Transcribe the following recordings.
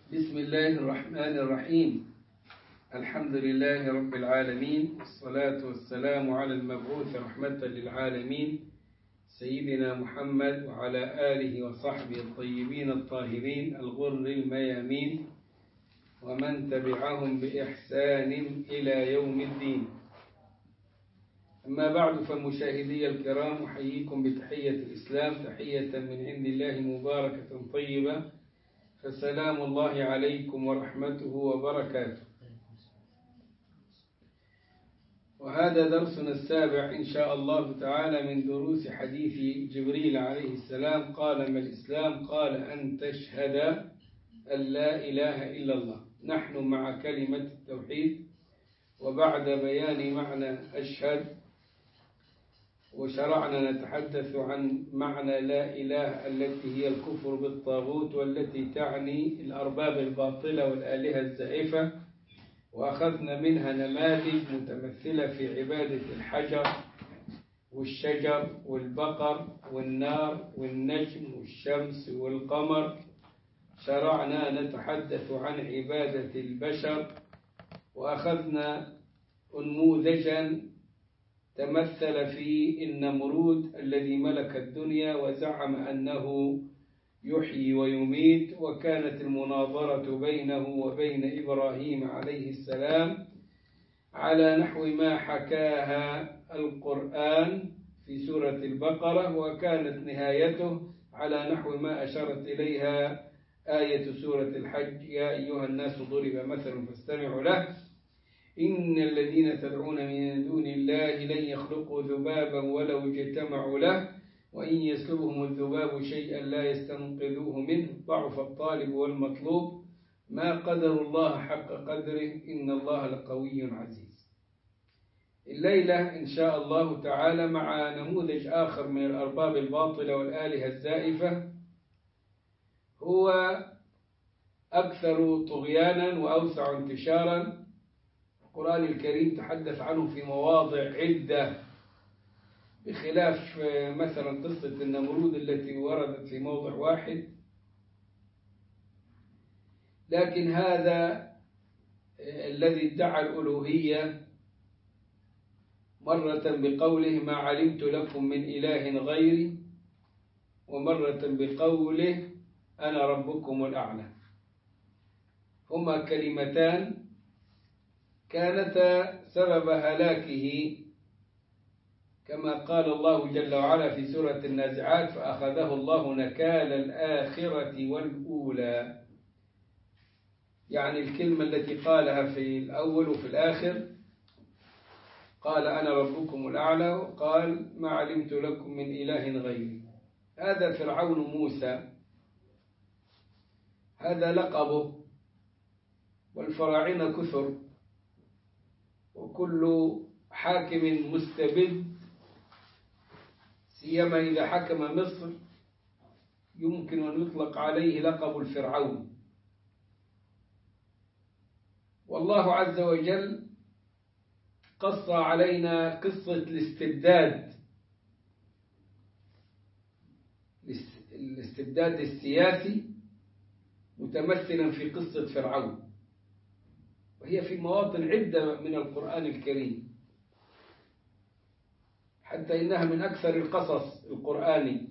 بسم الله الرحمن الرحيم. الحمد لله رب العالمين، والصلاة والسلام على المبعوث رحمة للعالمين سيدنا محمد وعلى آله وصحبه الطيبين الطاهرين الغر الميامين ومن تبعهم بإحسان إلى يوم الدين. أما بعد، فمشاهدي الكرام، أحييكم بتحية الإسلام، تحية من عند الله مباركة طيبة، فسلام الله عليكم ورحمته وبركاته. وهذا درسنا السابع إن شاء الله تعالى من دروس حديث جبريل عليه السلام. قال: ما الإسلام؟ قال: أن تشهد أن لا إله إلا الله. نحن مع كلمة التوحيد، وبعد بيان معنى أشهد وشرعنا نتحدث عن معنى لا إله التي هي الكفر بالطاغوت، والتي تعني الأرباب الباطلة والآلهة الزائفة، وأخذنا منها نماذج متمثلة في عبادة الحجر والشجر والبقر والنار والنجم والشمس والقمر. شرعنا نتحدث عن عبادة البشر، وأخذنا نموذجا تمثل في النمرود الذي ملك الدنيا وزعم أنه يحيي ويميت، وكانت المناظرة بينه وبين إبراهيم عليه السلام على نحو ما حكاها القرآن في سورة البقرة، وكانت نهايته على نحو ما أشارت إليها آية سورة الحج: يا أيها الناس ضرب مثل فاستمعوا له إن الذين تدعون من دون الله لن يخلقوا ذبابا ولو اجتمعوا له وإن يسلبهم الذباب شيئا لا يستنقذوه منه ضعف الطالب والمطلوب ما قدر الله حق قدره إن الله لقوي عزيز. الليلة إن شاء الله تعالى مع نموذج آخر من الأرباب الباطلة والآلهة الزائفة، هو أكثر طغيانا وأوسع انتشارا. القرآن الكريم تحدث عنه في مواضع عدة، بخلاف مثلا قصة النمرود التي وردت في موضع واحد. لكن هذا الذي ادعى الألوهية مرة بقوله: ما علمت لكم من إله غيري، ومرة بقوله: أنا ربكم الأعلى. هما كلمتان كانتا سبب هلاكه، كما قال الله جل وعلا في سورة النازعات: فأخذه الله نكال الآخرة والأولى. يعني الكلمة التي قالها في الأول وفي الآخر، قال أنا ربكم الأعلى، وقال ما علمت لكم من إله غيري. هذا فرعون موسى، هذا لقبه، والفراعنة كثر، وكل حاكم مستبد سيما إذا حكم مصر يمكن أن يطلق عليه لقب الفرعون. والله عز وجل قص علينا قصة الاستبداد السياسي متمثلا في قصة فرعون، وهي في مواطن عدة من القرآن الكريم، حتى إنها من أكثر القصص القرآني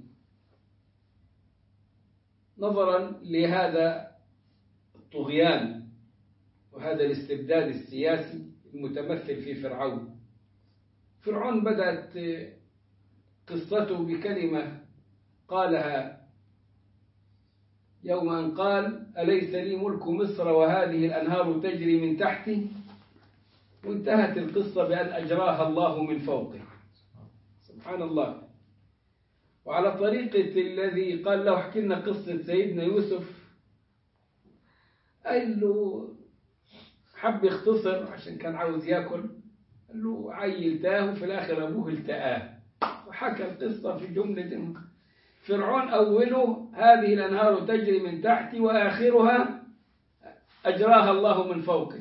نظرا لهذا الطغيان وهذا الاستبداد السياسي المتمثل في فرعون. فرعون بدأت قصته بكلمة قالها يوم أن قال: أليس لي ملك مصر وهذه الأنهار تجري من تحتي، وانتهت القصة بأن أجراها الله من فوقه. سبحان الله. وعلى طريقة الذي قال له: احكي لنا قصة سيدنا يوسف، قال له حب يختصر عشان كان عاوز يأكل، قال له عيلتاه، وفي الآخر أبوه التآه، وحكى القصة في جملة. فرعون أوله: هذه الأنهار تجري من تحتي، وآخرها أجراها الله من فوقه.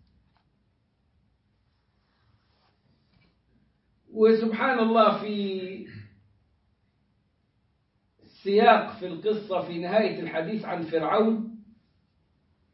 وسبحان الله، في السياق في القصة في نهاية الحديث عن فرعون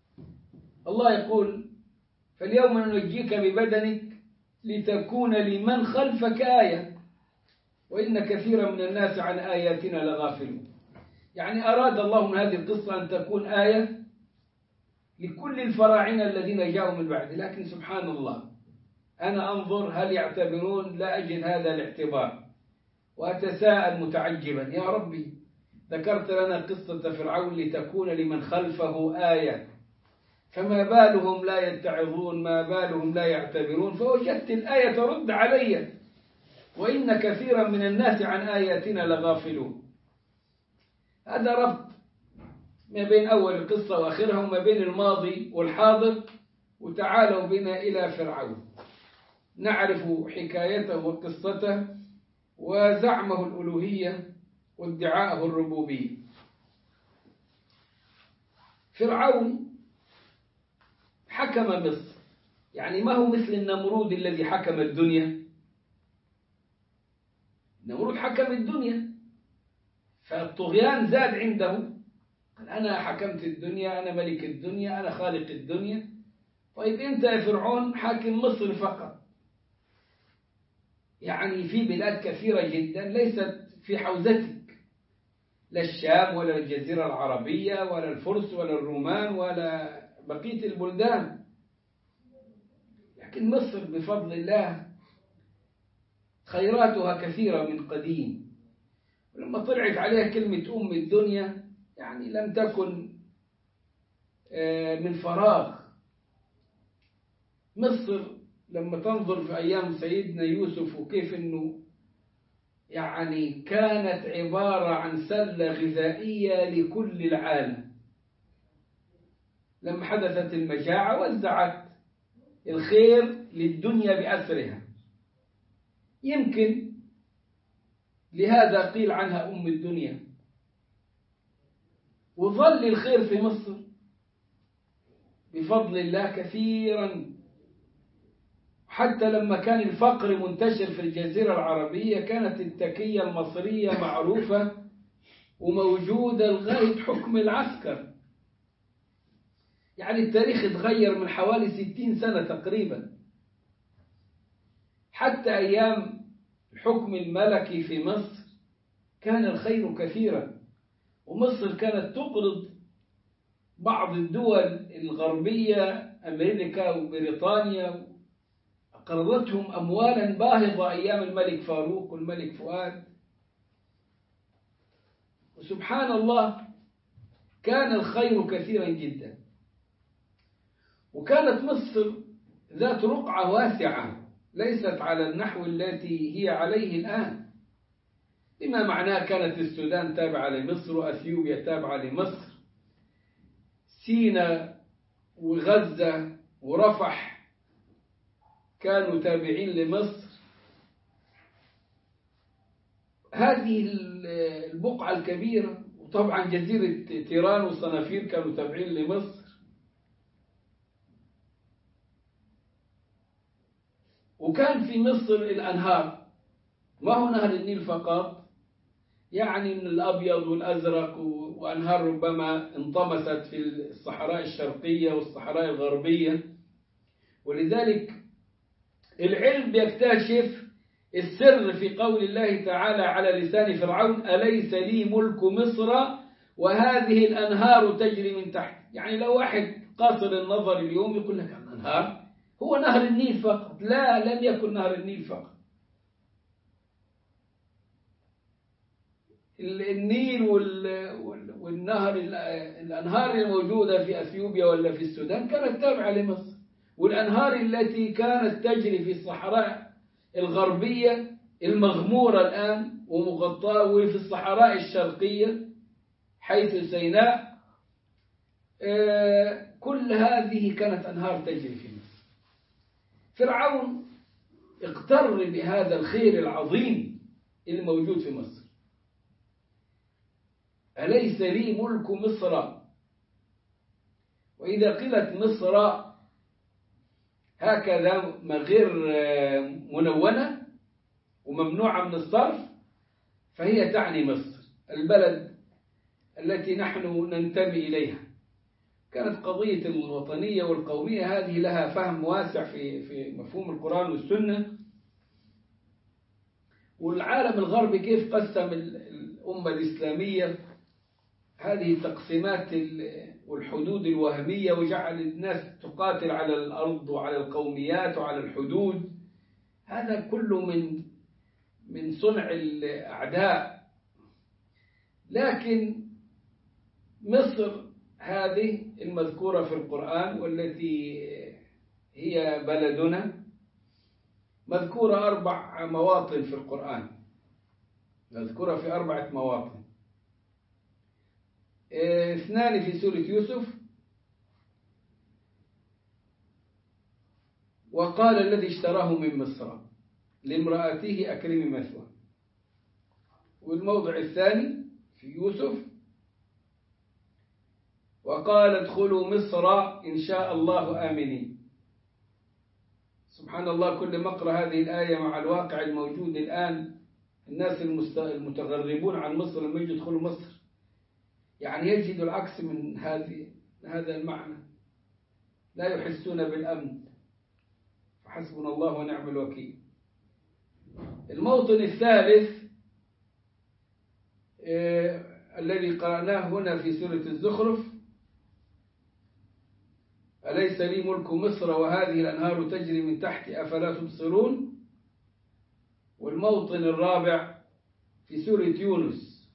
الله يقول فاليوم ننجيك ببدنك لتكون لمن خلفك آية وإن كثيرا من الناس عن آياتنا لغافلون. يعني أراد الله من هذه القصة أن تكون آية لكل الفراعنة الذين جاءوا من بعد، لكن سبحان الله أنا أنظر هل يعتبرون؟ لا أجد هذا الاعتبار، وأتساءل متعجبا يا ربي ذكرت لنا قصة فرعون لتكون لمن خلفه آية، فما بالهم لا يتعظون، ما بالهم لا يعتبرون؟ فوجدت الآية ترد علي وإن كثيرا من الناس عن آياتنا لغافلون. هذا ربط ما بين أول القصة وآخرها وما بين الماضي والحاضر. وتعالوا بنا إلى فرعون نعرف حكايته وقصته وزعمه الألوهية وادعاءه الربوبية. فرعون حكم مصر، يعني ما هو مثل النمرود الذي حكم الدنيا. النمرود حكم الدنيا فالطغيان زاد عنده، قال أنا حكمت الدنيا، أنا ملك الدنيا، أنا خالق الدنيا. طيب أنت يا فرعون حاكم مصر فقط، يعني في بلاد كثيرة جدا ليست في حوزتك، لا الشام ولا الجزيرة العربية ولا الفرس ولا الرومان ولا بقية البلدان، لكن مصر بفضل الله خيراتها كثيرة من قديم. ولما طلعت عليها كلمة أم الدنيا يعني لم تكن من فراغ. مصر لما تنظر في أيام سيدنا يوسف وكيف أنه يعني كانت عبارة عن سلة غذائية لكل العالم. لما حدثت المجاعة وزعت الخير للدنيا بأسرها، يمكن لهذا قيل عنها أم الدنيا. وظل الخير في مصر بفضل الله كثيرا، حتى لما كان الفقر منتشر في الجزيرة العربية كانت التكية المصرية معروفة وموجودة لغاية حكم العسكر. يعني التاريخ اتغير من حوالي 60 سنة تقريبا، حتى أيام الحكم الملكي في مصر كان الخير كثيرا، ومصر كانت تقرض بعض الدول الغربية أمريكا وبريطانيا، قرضتهم أموالا باهظة أيام الملك فاروق والملك فؤاد. وسبحان الله كان الخير كثيرا جدا، وكانت مصر ذات رقعة واسعة ليست على النحو التي هي عليه الآن، بما معناه كانت السودان تابعة لمصر وأثيوبيا تابعة لمصر، سيناء وغزة ورفح كانوا تابعين لمصر. هذه البقعة الكبيرة، وطبعا جزيرة تيران والصنافير كانوا تابعين لمصر. وكان في مصر الأنهار، ما هو نهر النيل فقط، يعني من الأبيض والأزرق، وأنهار ربما انطمست في الصحراء الشرقية والصحراء الغربية. ولذلك العلم بيكتشف السر في قول الله تعالى على لسان فرعون أليس لي ملك مصر وهذه الأنهار تجري من تحت. يعني لو واحد قاصر النظر اليوم يقول لك الأنهار هو نهر النيل فقط، لا، لم يكن نهر النيل فقط. النيل والنهر، الأنهار الموجودة في أثيوبيا ولا في السودان كانت تابعة لمصر، والأنهار التي كانت تجري في الصحراء الغربية المغمورة الآن ومغطاة، وفي الصحراء الشرقية حيث سيناء، كل هذه كانت أنهار تجري في مصر. فرعون اغتر بهذا الخير العظيم الموجود في مصر. أليس لي ملك مصر، وإذا قيلت مصر هكذا غير منونة وممنوعة من الصرف فهي تعني مصر البلد التي نحن ننتمي إليها. كانت قضية الوطنية والقومية هذه لها فهم واسع في مفهوم القرآن والسنة. والعالم الغربي كيف قسم الأمة الإسلامية هذه التقسيمات والحدود الوهمية، وجعل الناس تقاتل على الأرض وعلى القوميات وعلى الحدود. هذا كله من صنع الأعداء. لكن مصر هذه المذكورة في القرآن والتي هي بلدنا مذكورة 4 مواطن في القرآن، مذكورة في 4 مواطن. 2 في سورة يوسف، وقال الذي اشتراه من مصر لامرأته أكرمي مثواه. والموضع الثاني في يوسف وقال ادخلوا مصر إن شاء الله آمنين. سبحان الله، كل ما أقرأ هذه الآية مع الواقع الموجود الآن، الناس المتغربون عن مصر لما يجوا يدخلوا مصر يعني يجدوا العكس من هذا المعنى، لا يحسون بالأمن، فحسبنا الله ونعم الوكيل. الموطن الثالث الذي قرأناه هنا في سورة الزخرف، أليس لي ملك مصر وهذه الأنهار تجري من تحتي أفلا تبصرون. والموطن الرابع في سورة يونس،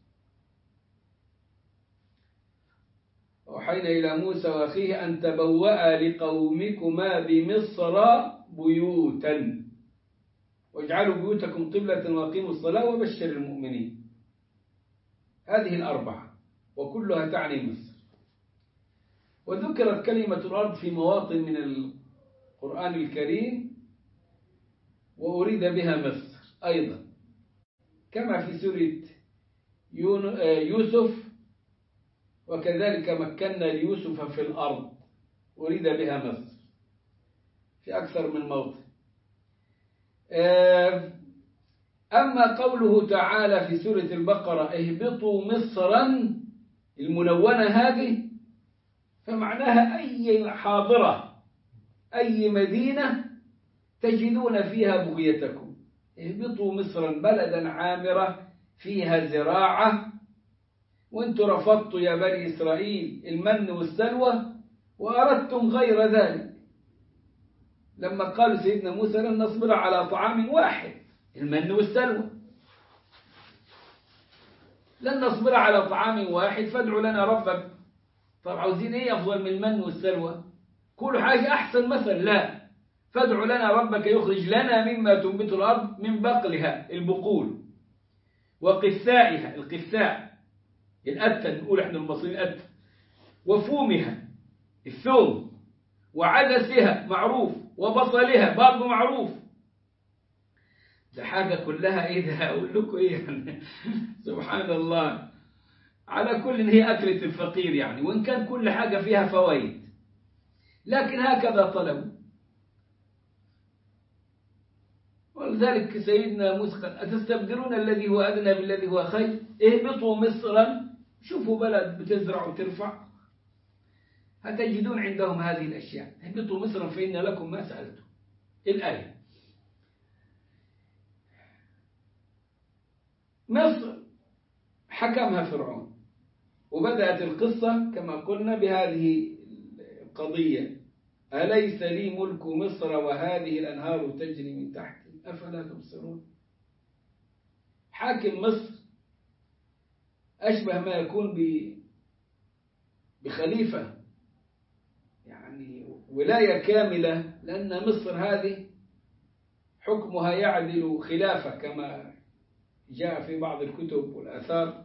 أوحينا إلى موسى وأخيه أن تبوأ لقومكما بمصر بيوتا واجعلوا بيوتكم قبلة وأقيموا الصلاة وبشر المؤمنين. هذه ال4 وكلها تعني مصر. وذكرت كلمة الأرض في مواطن من القرآن الكريم وأريد بها مصر أيضا، كما في سورة يوسف وكذلك مكنا ليوسف في الأرض أريد بها مصر في أكثر من موطن. أما قوله تعالى في سورة البقرة اهبطوا مصرا المنونة هذه، فمعناها أي حاضرة، أي مدينة تجدون فيها بغيتكم. اهبطوا مصرا بلدا عامرة فيها زراعة، وانتم رفضتوا يا بني إسرائيل المن والسلوى وأردتم غير ذلك. لما قال سيدنا موسى لن نصبر على طعام واحد، المن والسلوى، لن نصبر على طعام واحد فادعوا لنا ربك. طب عاوزين ايه افضل من المن والسلوى؟ كل حاجة احسن مثلا؟ لا، فادعوا لنا ربك يخرج لنا مما تنبت الارض من بقلها البقول وقثائها القثاء الأتة، نقول احنا المصريين الأتة، وفومها الثوم، وعدسها معروف، وبصلها برضه معروف. ده حاجة كلها ايه ده؟ اقول لكم ايه يعني سبحان الله. على كل هي أكلة الفقير يعني، وإن كان كل حاجة فيها فوائد، لكن هكذا طلبوا. ولذلك سيدنا موسى قال أتستبدلون الذي هو أدنى بالذي هو خير. اهبطوا مصرا، شوفوا بلد بتزرع وترفع هتجدون عندهم هذه الأشياء. اهبطوا مصرا فإن لكم ما سألتم. الآية. مصر حكمها فرعون، وبدأت القصة كما قلنا بهذه القضية: أليس لي ملك مصر وهذه الأنهار تجري من تحتي أفلا تبصرون. حاكم مصر أشبه ما يكون بخليفة، يعني ولاية كاملة، لأن مصر هذه حكمها يعدل خلافة كما جاء في بعض الكتب والآثار.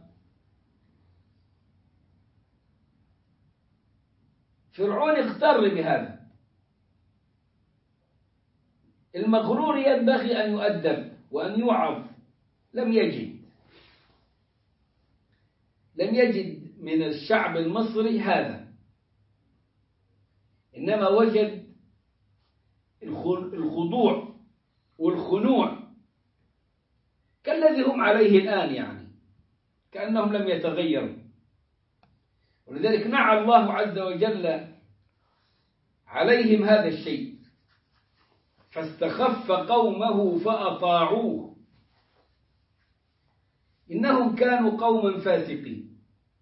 فرعون اغتر بهذا. المغرور ينبغي أن يؤدب وأن يوعظ. لم يجد من الشعب المصري هذا، إنما وجد الخضوع والخنوع كالذي هم عليه الآن، يعني كأنهم لم يتغيروا. ولذلك نعى الله عز وجل عليهم هذا الشيء، فاستخف قومه فأطاعوه إنهم كانوا قوما فاسقين.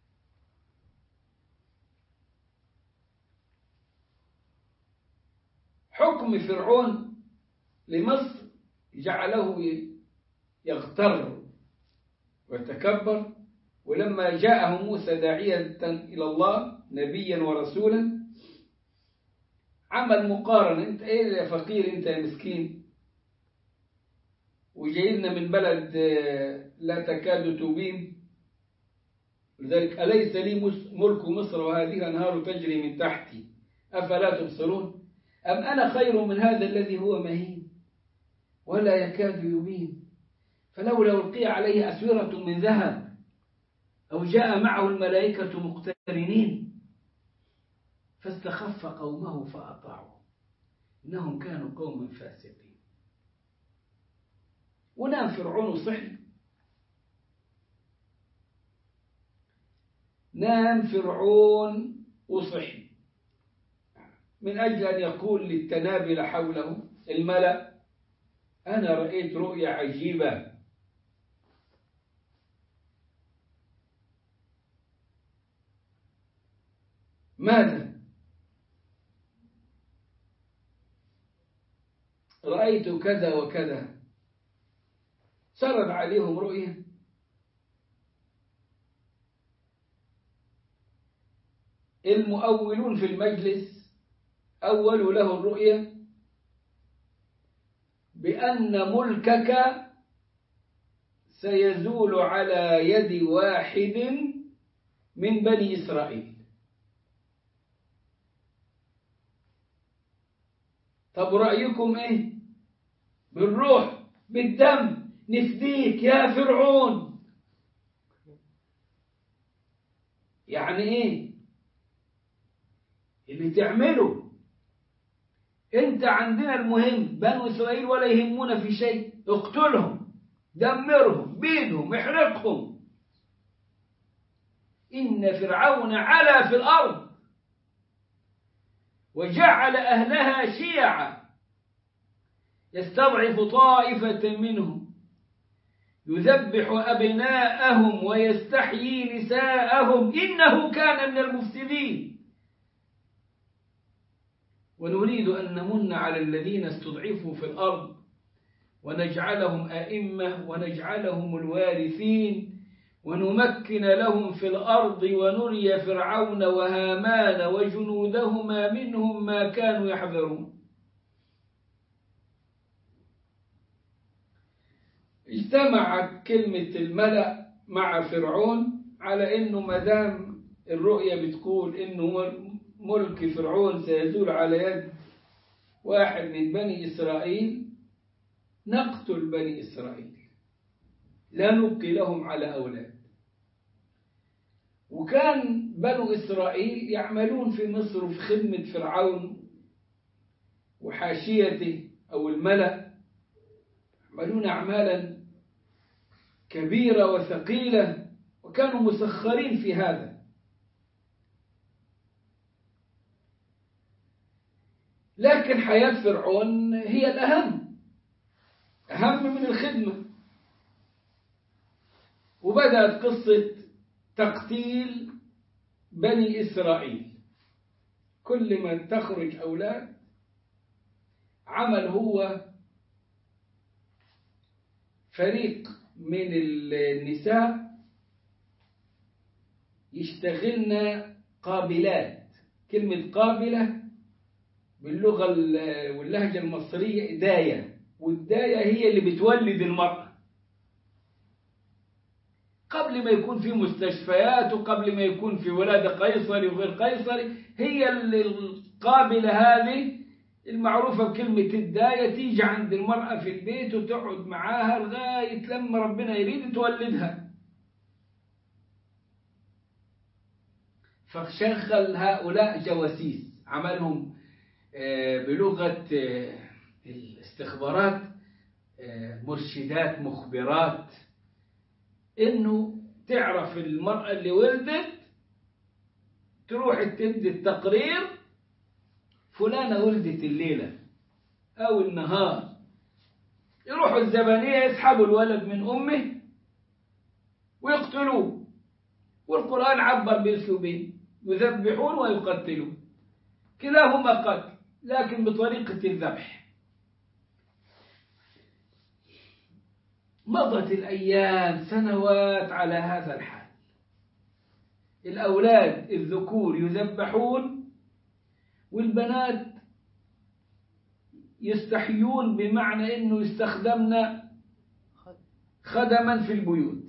حكم فرعون لمصر جعله يغتر ويتكبر، ولما جاءه موسى داعيا إلى الله نبيا ورسولا عمل مقارنة. أنت إيه يا فقير، أنت يا مسكين، وجايلنا من بلد لا تكاد تبين، لذلك أليس لي ملك مصر وهذه الأنهار تجري من تحتي أفلا تبصرون، أم أنا خير من هذا الذي هو مهين ولا يكاد يبين، فلولا ألقي عليه أسورة من ذهب أو جاء معه الملائكة مقترنين فاستخف قومه فأطاعوه إنهم كانوا قوما فاسقين. ونام فرعون صحي، نام فرعون وصحي من أجل أن يقول للتنابل حوله الملأ أنا رأيت رؤيا عجيبة. ماذا؟ رأيت كذا وكذا. سرد عليهم رؤيا، المؤولون في المجلس أولوا له الرؤيا بأن ملكك سيزول على يد واحد من بني إسرائيل. طب رأيكم إيه؟ بالروح بالدم نفديك يا فرعون. يعني إيه اللي تعمله أنت؟ عندنا المهم بنو إسرائيل ولا يهمون في شيء، اقتلهم دمرهم بيدهم احرقهم. إن فرعون علا في الأرض وجعل أهلها شيعا يستضعف طائفة منهم يذبح أبناءهم ويستحيي نساءهم إنه كان من المفسدين. ونريد أن نمن على الذين استضعفوا في الأرض ونجعلهم أئمة ونجعلهم الوارثين ونمكن لهم في الأرض ونري فرعون وهامان وجنودهما منهم ما كانوا يحذرون. اجتمعت كلمة الملأ مع فرعون على إنه مدام الرؤية بتقول إنه ملك فرعون سيزول على يد واحد من بني إسرائيل نقتل بني إسرائيل لا نبقي لهم على أولاد. وكان بنو إسرائيل يعملون في مصر في خدمة فرعون وحاشيته أو الملأ، يعملون أعمالا كبيرة وثقيلة وكانوا مسخرين في هذا. لكن حياة فرعون هي الأهم، أهم من الخدمة. وبدأت قصة تقتيل بني إسرائيل، كل من تخرج أولاد عمل هو فريق من النساء يشتغلن قابلات. كلمة قابلة باللغة واللهجة المصرية داية، والداية هي اللي بتولد المرأة. قبل ما يكون في مستشفيات وقبل ما يكون في ولادة قيصري وغير قيصري، هي القابلة هذه المعروفة بكلمة الداية تيجي عند المرأة في البيت وتقعد معاها لغاية لما ربنا يريد تولدها. فشغل هؤلاء جواسيس، عملهم بلغة الاستخبارات مرشدات مخبرات، إنه تعرف المرأة اللي ولدت تروح تدي التقرير فلانة ولدت الليلة أو النهار، يروحوا الزبانية يسحبوا الولد من أمه ويقتلوه. والقرآن عبر بأسلوبين: يذبحون ويقتلون، كلاهما قتل لكن بطريقة الذبح. مضت الأيام سنوات على هذا الحال، الأولاد الذكور يذبحون والبنات يستحيون، بمعنى أنه يستخدمن خدما في البيوت.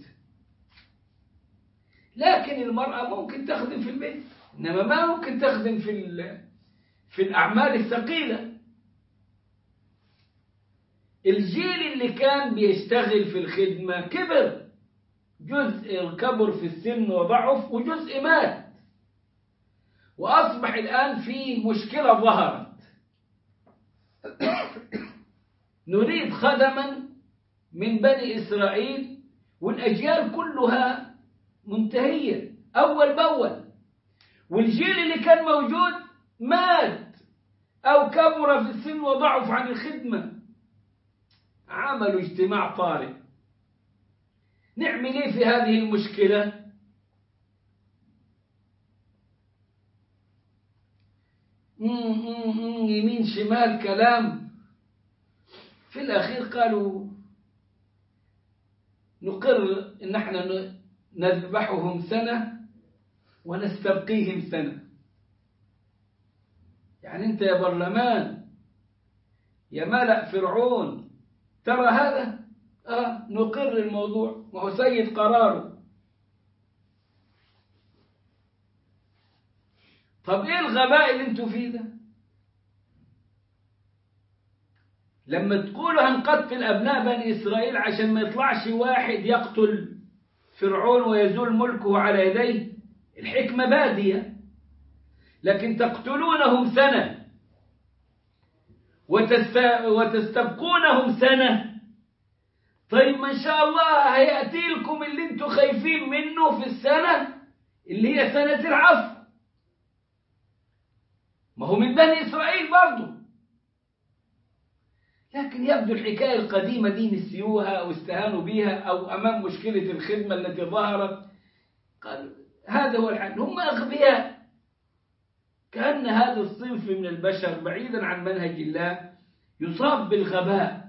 لكن المرأة ممكن تخدم في البيت، إنما ما ممكن تخدم في الأعمال الثقيلة. الجيل اللي كان بيشتغل في الخدمة كبر، جزء كبر في السن وضعف وجزء مات، وأصبح الآن في مشكلة ظهرت. نريد خدما من بني إسرائيل والأجيال كلها منتهية أول بأول، والجيل اللي كان موجود مات أو كبر في السن وضعف عن الخدمة. عملوا اجتماع طارئ، نعمل ايه في هذه المشكلة؟ يمين شمال كلام. في الأخير قالوا نقر إن احنا نذبحهم سنة ونستبقيهم سنة. يعني أنت يا برلمان، يا ملأ فرعون، ترى هذا نقر الموضوع، وهو سيد قراره. طب ايه الغباء اللي انتوا فيه ده؟ لما تقولوا هنقتل ابناء بني اسرائيل عشان ما يطلعش واحد يقتل فرعون ويزول ملكه على يديه، الحكمة بادية. لكن تقتلونهم سنة وتستبقونهم سنة. طيب ما إن شاء الله هيأتي لكم اللي انتوا خايفين منه في السنة اللي هي سنة العفو، ما هو من بني إسرائيل برضو. لكن يبدو الحكاية القديمة دي نسيوها أو استهانوا بها، أو أمام مشكلة الخدمة التي ظهرت قال هذا هو الحل. هم أغبياء، كأن هذا الصنف من البشر بعيدا عن منهج الله يصاب بالغباء.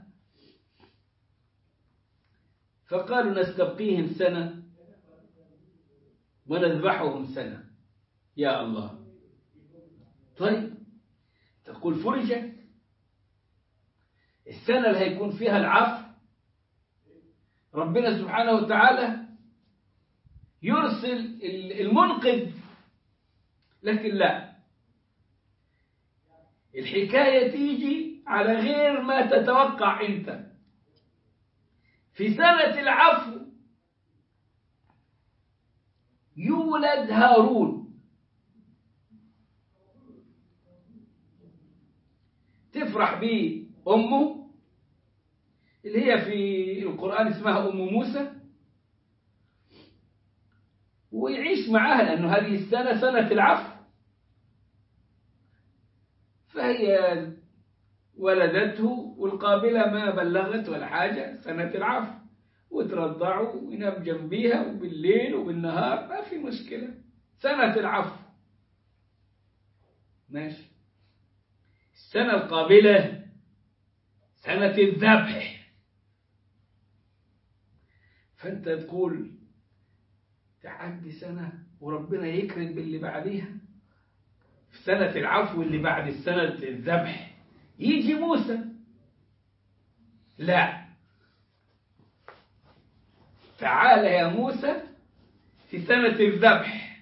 فقالوا نستبقيهم سنة ونذبحهم سنة. يا الله، طيب تقول فرجة السنة اللي هيكون فيها العفو، ربنا سبحانه وتعالى يرسل المنقذ. لكن لا، الحكاية تيجي على غير ما تتوقع أنت. في سنة العفو يولد هارون، تفرح به أمه اللي هي في القرآن اسمها أم موسى، ويعيش معها لأنه هذه السنة سنة العفو. فهي ولدته، والقابلة ما بلغت ولا حاجة، سنة العفو، وترضعه وينام جنبيها وبالليل وبالنهار ما في مشكلة، سنة العفو ماشي. السنة القابلة سنة الذبح. فأنت تقول تعدي سنة وربنا يكرم باللي بعديها، في سنة العفو اللي بعد السنة الذبح يجي موسى. لا، تعال يا موسى في سنة الذبح.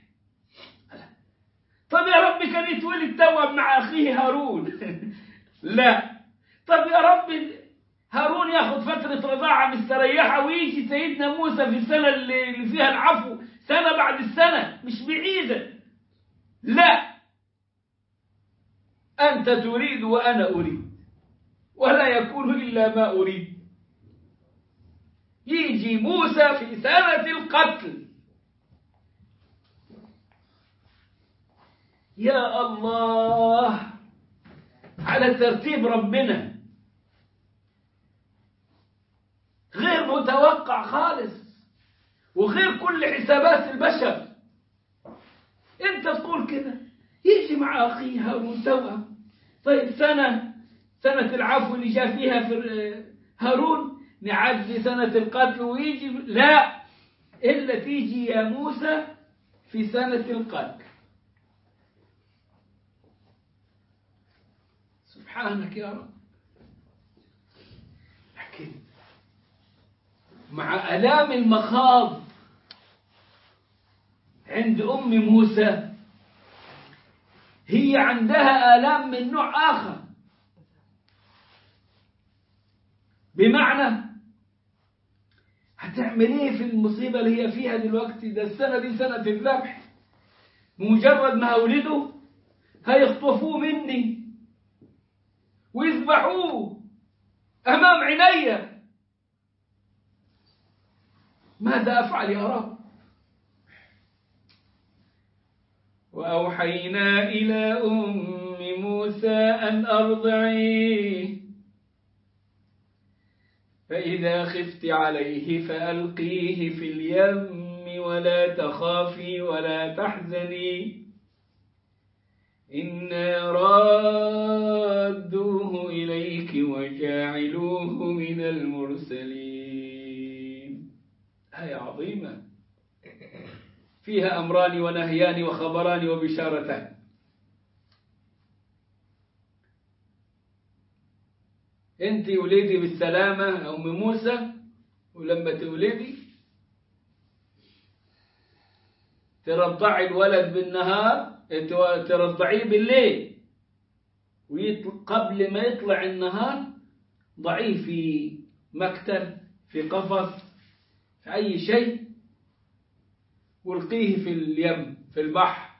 طب يا رب كان يتولد توأم مع أخيه هارون. لا، طب يا رب هارون ياخذ فترة رضاعة مستريحة ويجي سيدنا موسى في السنة اللي فيها العفو، سنة بعد السنة مش بعيدة. لا، أنت تريد وأنا أريد، ولا يكون إلا ما أريد. يجي موسى في سنة القتل. يا الله على ترتيب ربنا، غير متوقع خالص وغير كل حسابات البشر. انت تقول كده يجي مع اخيه هارون توأم، طيب سنة العفو اللي جاء فيها في هارون نعدي سنة القتل ويجي، لا، إلا تيجي يا موسى في سنة القتل. سبحانك يا رب. لكن مع آلام المخاض عند أم موسى، هي عندها آلام من نوع آخر، بمعنى هتعمل ايه في المصيبة اللي هي فيها دلوقتي؟ ده السنة دي سنة الذبح، بمجرد ما أولده هيخطفوه مني ويذبحوه أمام عيني، ماذا أفعل يا رب؟ وأوحينا إلى أم موسى أن أرضعيه، فإذا خفت عليه فألقيه في اليم ولا تخافي ولا تحزني إنا رادوه إليك وجاعلوه من المرسلين. آية عظيمة فيها أمران ونهيان وخبران وبشارتان. أنت ولدي بالسلامة أم موسى، ولما تولدي ترضعي الولد بالنهار، ترضعيه بالليل، قبل ما يطلع النهار ضعيه في مكتل، في قفص، في أي شيء، والقيه في اليم، في البحر،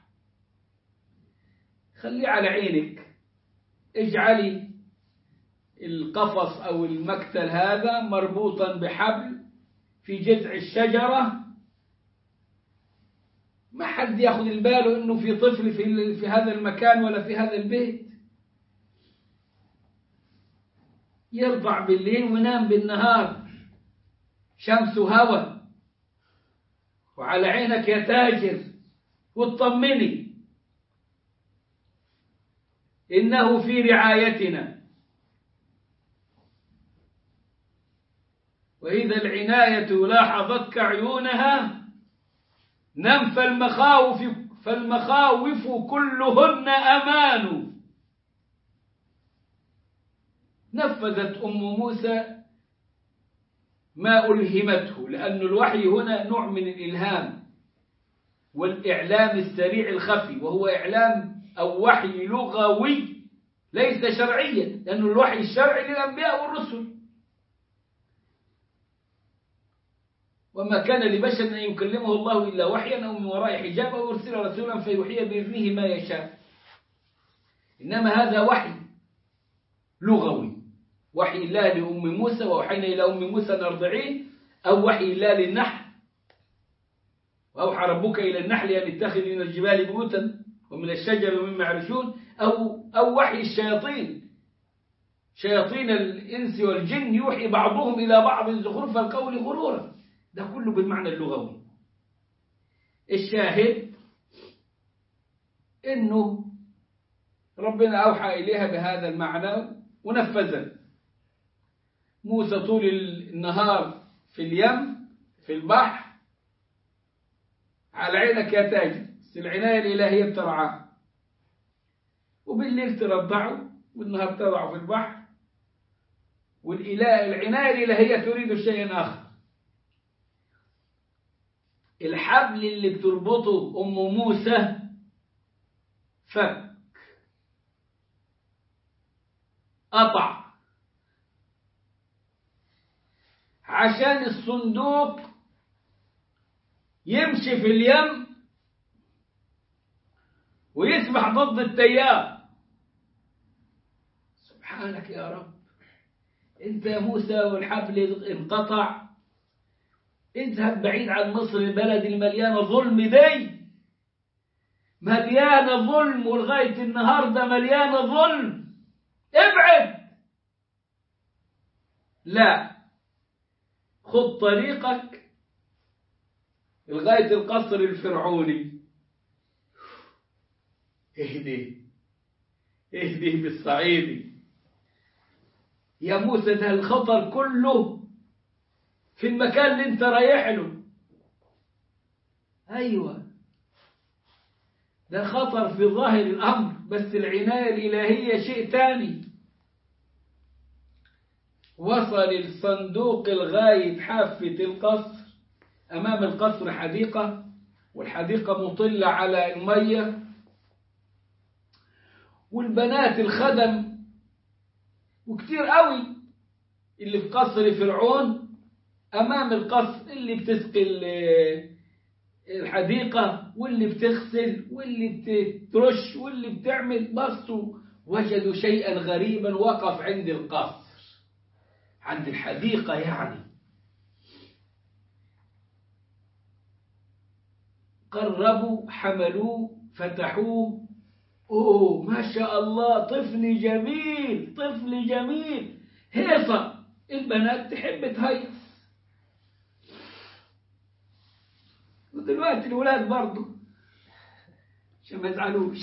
خليه على عينك، اجعلي القفص أو المكتل هذا مربوطا بحبل في جذع الشجرة، ما حد ياخذ البال انه في طفل في هذا المكان ولا في هذا البيت. يرضع بالليل وينام بالنهار، شمس وهواء، وعلى عينك يا تاجر، واطمني إنه في رعايتنا. وإذا العناية لاحظتك عيونها نم فالمخاوف كلهن أمان. نفذت أم موسى ما ألهمته، لأن الوحي هنا نوع من الإلهام والإعلام السريع الخفي، وهو إعلام أو وحي لغوي ليس شرعيا، لأن الوحي الشرعي للأنبياء والرسل، وما كان لبشر أن يكلمه الله إلا وحيا أو من وراء حجاب أو يرسل رسولا فيوحي بإذنه ما يشاء. إنما هذا وحي لغوي، وحي الله لأم موسى، وأوحينا إلى أم موسى أن أرضعيه، أو وحي الله للنحل، وأوحى ربك إلى النحل أن اتخذ من الجبال بيوتا ومن الشجر ومما يعرشون، أو وحي الشياطين، شياطين الإنس والجن يوحي بعضهم إلى بعض زخرف القول غرورا، ده كله بالمعنى اللغوي. الشاهد إنه ربنا أوحى إليها بهذا المعنى ونفذت. موسى طول النهار في اليم، في البحر، على عينك يا تاجر، العناية الإلهية بترعاه، وبالليل ترضعه، والنهار تضعه في البحر، والعناية الإلهية تريد شيئا آخر. الحبل اللي بتربطه أم موسى فك، قطع، عشان الصندوق يمشي في اليم ويسبح ضد التيار. سبحانك يا رب. انت يا موسى والحبل انقطع، اذهب بعيد عن مصر، البلد المليانة ظلم دي، مليانة ظلم، ولغاية النهاردة مليانة ظلم. ابعد. لا، خد طريقك لغاية القصر الفرعوني. اهدي بالصعيدي يا موسى. ده الخطر كله في المكان اللي انت رايح له. ايوه، ده خطر في ظاهر الامر، بس العناية الالهية شيء تاني. وصل الصندوق لغاية حافة القصر. امام القصر حديقة، والحديقة مطلة على المية، والبنات الخدم وكتير قوي اللي في قصر فرعون أمام القصر، اللي بتسقي الحديقة، واللي بتغسل، واللي بترش، واللي بتعمل. بصوا وجدوا شيئا غريبا وقف عند القصر، عند الحديقة يعني. قربوا، حملوه، فتحوه. أوه ما شاء الله، طفل جميل، طفل جميل. هيصة، البنات تحب تهيص، ودلوقتي الولاد برضو عشان ما يزعلوش.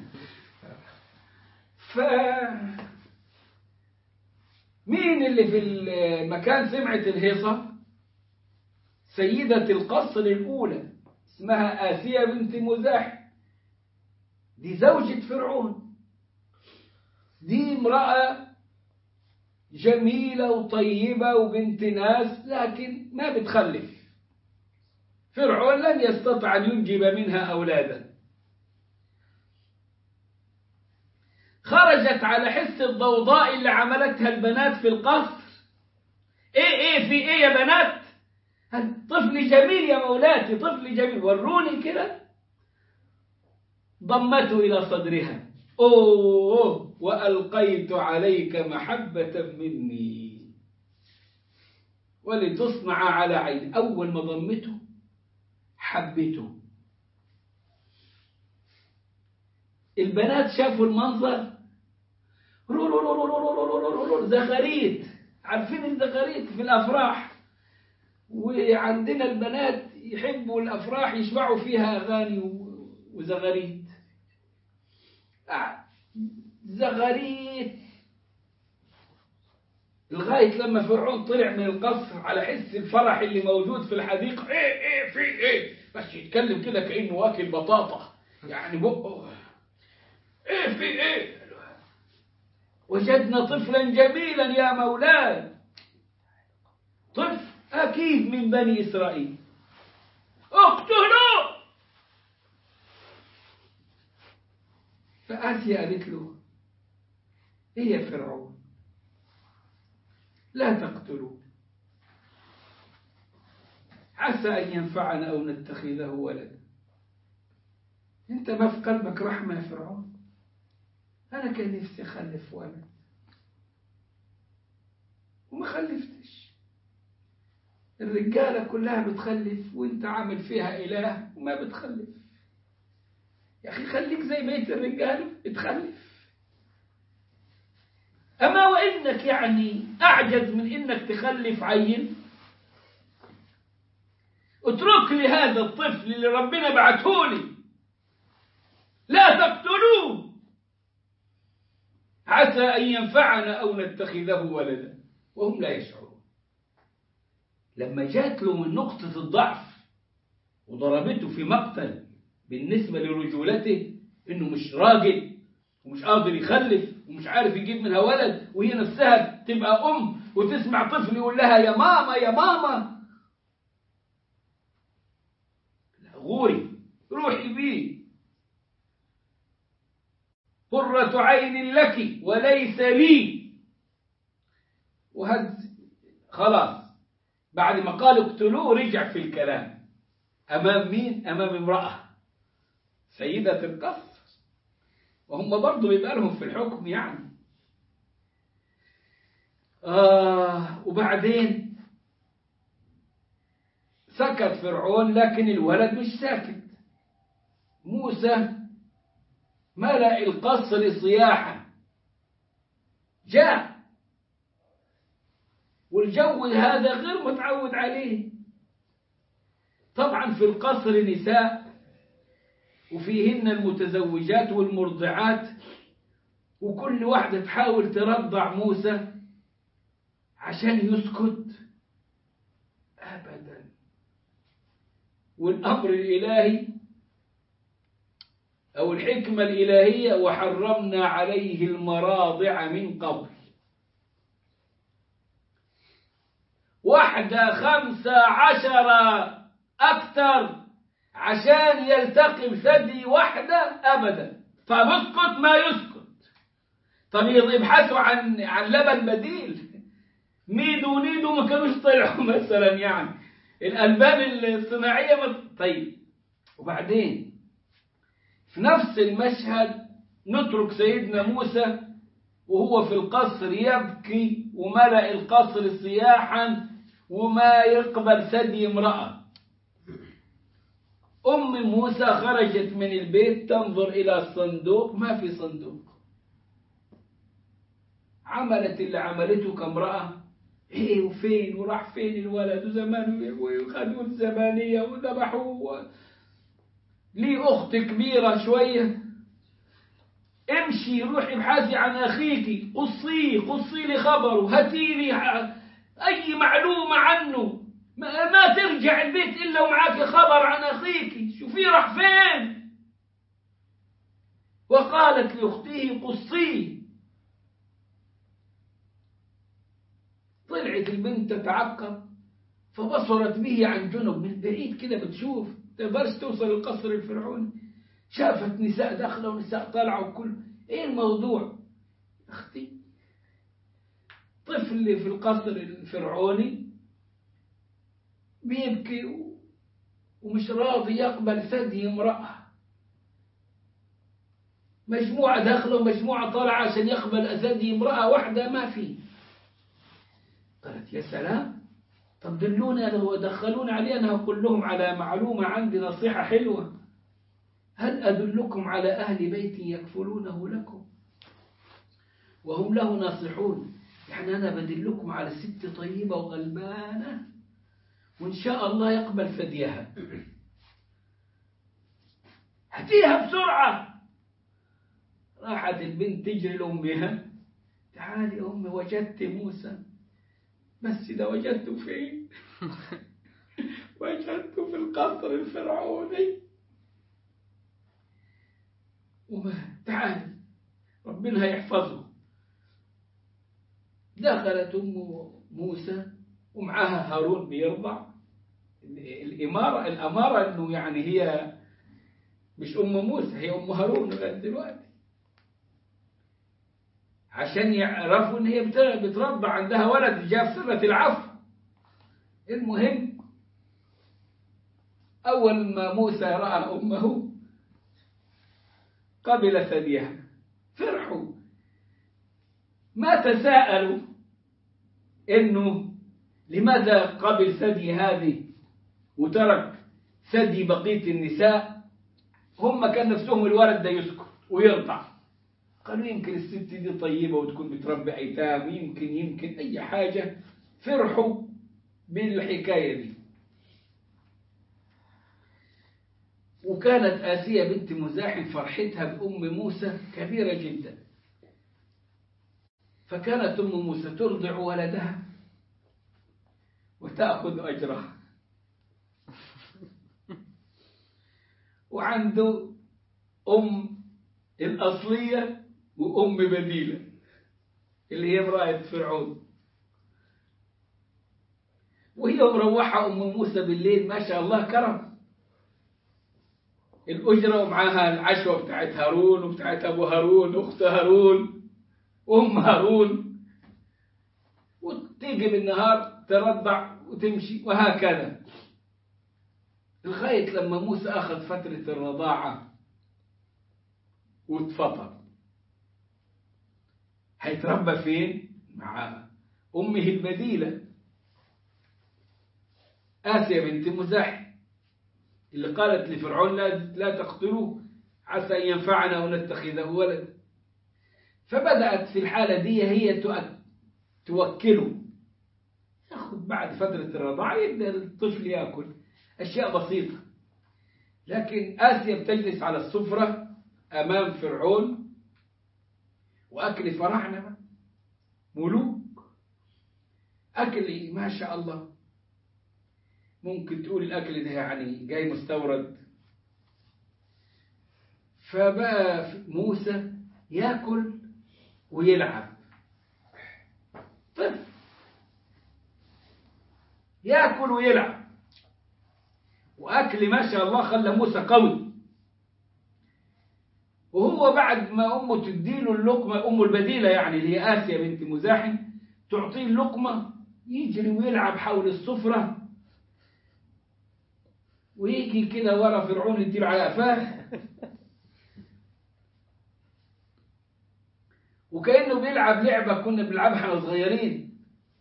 مين اللي في المكان سمعت الهيصة؟ سيدة القصر الأولى، اسمها آسيا بنت مزاحم. دي زوجة فرعون. دي امرأة جميلة وطيبة وبنت ناس، لكن ما بتخلف. فرعون لن يستطيع أن ينجب منها أولادا. خرجت على حس الضوضاء اللي عملتها البنات في القصر. ايه في ايه يا بنات؟ طفل جميل يا مولاتي، طفل جميل، وروني كده. ضمته إلى صدرها. أوه، وألقيت عليك محبة مني ولتصنع على عيني. أول ما ضمته حبته. البنات شافوا المنظر، زغاريت. عارفين الزغاريت في الأفراح، وعندنا البنات يحبوا الأفراح يسمعوا فيها أغاني وزغاريت. زغاريت لغاية لما فرعون طلع من القصر على حس الفرح اللي موجود في الحديقة. ايه في ايه؟ بس يتكلم كده كأنه واكل بطاطا يعني بقه. ايه في ايه؟ وجدنا طفلا جميلا يا مولاي. طفل أكيد من بني إسرائيل. اقتلوه. فآسيا قالت له ايه يا فرعون، لا تقتلوه، عسى أن ينفعنا أو نتخذه ولدا. أنت ما في قلبك رحمة يا فرعون؟ أنا كان نفسي أخلف ولد وما خلفتش. الرجالة كلها بتخلف وأنت عامل فيها إله وما بتخلف. يا أخي خليك زي بيت الرجالة اتخلف. أما وإنك يعني أعجز من إنك تخلف عيل، اترك لي هذا الطفل اللي ربنا بعته لي، لا تقتلوه، عسى أن ينفعنا أو نتخذه ولدا. وهم لا يشعرون. لما جات له من نقطة الضعف وضربته في مقتل بالنسبة لرجولته، إنه مش راجل ومش قادر يخلف ومش عارف يجيب منها ولد، وهي نفسها تبقى أم وتسمع طفل يقول لها يا ماما يا ماما. غوري، روحي بيه، قرة عين لك وليس لي. وهز خلاص، بعد ما قالوا اقتلوه رجع في الكلام. أمام مين؟ أمام امرأة سيدة القصر، وهم برضو بيبقى لهم في الحكم يعني. وبعدين سكت فرعون، لكن الولد مش ساكت. موسى ملأ القصر صياحا، جاء، والجو هذا غير متعود عليه. طبعا في القصر نساء، وفيهن المتزوجات والمرضعات، وكل واحدة تحاول ترضع موسى عشان يسكت. أبدا. والأمر الإلهي أو الحكمة الإلهية: وحرمنا عليه المراضع من قبل. واحدة 15 أكثر عشان يلتقي بثدي واحدة؟ أبدا. طب اسكت ما يسكت. طب يبحثوا عن لبن بديل. نيدو ما كانوش طلعوا مثلا، يعني الألبان الصناعية طيب. وبعدين في نفس المشهد نترك سيدنا موسى وهو في القصر يبكي وملأ القصر صياحا وما يقبل ثدي امرأة. أم موسى خرجت من البيت تنظر إلى الصندوق، ما في صندوق. عملت اللي عملته كامرأة، ايه وفين وراح فين الولد، وزمان وخدوا الزبانية وذبحوه. لي أخت كبيرة شوية، امشي روحي ابحثي عن أخيك، قصي لي خبره، هاتي لي أي معلومة عنه، ما ترجع البيت إلا ومعاك خبر عن أخيك، شوفي راح فين. وقالت لأخته قصيه. طلعت البنت تتعقب فبصرت به عن جنب، من بعيد كده بتشوف، تقدرش توصل القصر الفرعوني. شافت نساء داخله ونساء طالعه وكل ايه الموضوع. اختي طفل في القصر الفرعوني بيبكي ومش راضي يقبل ثدي امرأة، مجموعة داخله ومجموعة طالعة عشان يقبل ثدي امرأة واحدة ما في. قالت يا سلام، طب دلونا لو دخلونا عليه أنا هقول لهم على معلومة، عندي نصيحة حلوة. هل أدلكم على أهل بيت يكفلونه لكم وهم له ناصحون؟ يعني أنا بدلكم على ست طيبة وغلبانة وإن شاء الله يقبل فديها. هاتيها بسرعة. راحت البنت تجري لأمها، تعالي يا أمي وجدت موسى. بس ده وجدته فين؟ وجدته في القصر الفرعوني. تعالي ربنا هيحفظه. دخلت أم موسى ومعها هارون بيرضع. الأمارة أنه يعني هي مش أم موسى، هي أم هارون لغاية دلوقتي، عشان يعرفوا أن هي بترضع عندها ولد جاب سرة العفو. المهم أول ما موسى رأى أمه قبل ثديها، فرحوا. ما تساءلوا إنه لماذا قبل ثدي هذه وترك ثدي بقية النساء. هم كان نفسهم الولد ده يسكت ويرضع. قالوا يمكن الست دي طيبة وتكون بتربي أيتام، يمكن أي حاجة. فرحوا بالحكاية دي. وكانت آسية بنت مزاحم فرحتها بأم موسى كبيرة جدا، فكانت أم موسى ترضع ولدها وتأخذ أجرها. وعنده أم الأصلية وأم بديلة اللي هي امرأة فرعون. وهي مروحة أم موسى بالليل ما شاء الله كرم الأجرة، ومعها العشوة بتاعت هارون وبتاعت أبو هارون أخت هارون وأم هارون، وتيجي بالنهار ترضع وتمشي وهكذا، لغاية لما موسى أخذ فترة الرضاعة واتفطر. هيتربى فين؟ مع أمه البديلة آسيا بنت مزاحم، اللي قالت لفرعون لا تقتلوه عسى أن ينفعنا أو نتخذه ولدا. فبدأت في الحالة دي هي توكله، ياخد بعد فترة الرضاعة يبدأ الطفل يأكل أشياء بسيطة. لكن آسيا بتجلس على السفرة أمام فرعون وأكل فراعنة ملوك، أكل ما شاء الله. ممكن تقول الأكل ده يعني جاي مستورد. فبقى موسى يأكل ويلعب، طفل يأكل ويلعب، وأكل ما شاء الله خلى موسى قوي. وهو بعد ما أمه تديله اللقمة، أمه البديلة يعني اللي هي آسيا بنت مزاحم، تعطيه اللقمة يجري ويلعب حول السفرة، ويجي كده ورا فرعون يديله على قفاه، وكأنه بيلعب لعبة كنا بنلعبها احنا صغيرين.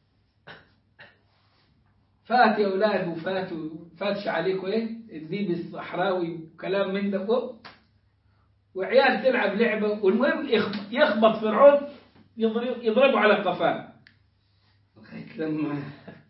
فات يا أولاد وفاتوا، فاتش عليكم إيه الديب الصحراوي وكلام من ده، وعيال تلعب لعبة، والمهم يخبط فرعون يضربه على قفاه. لما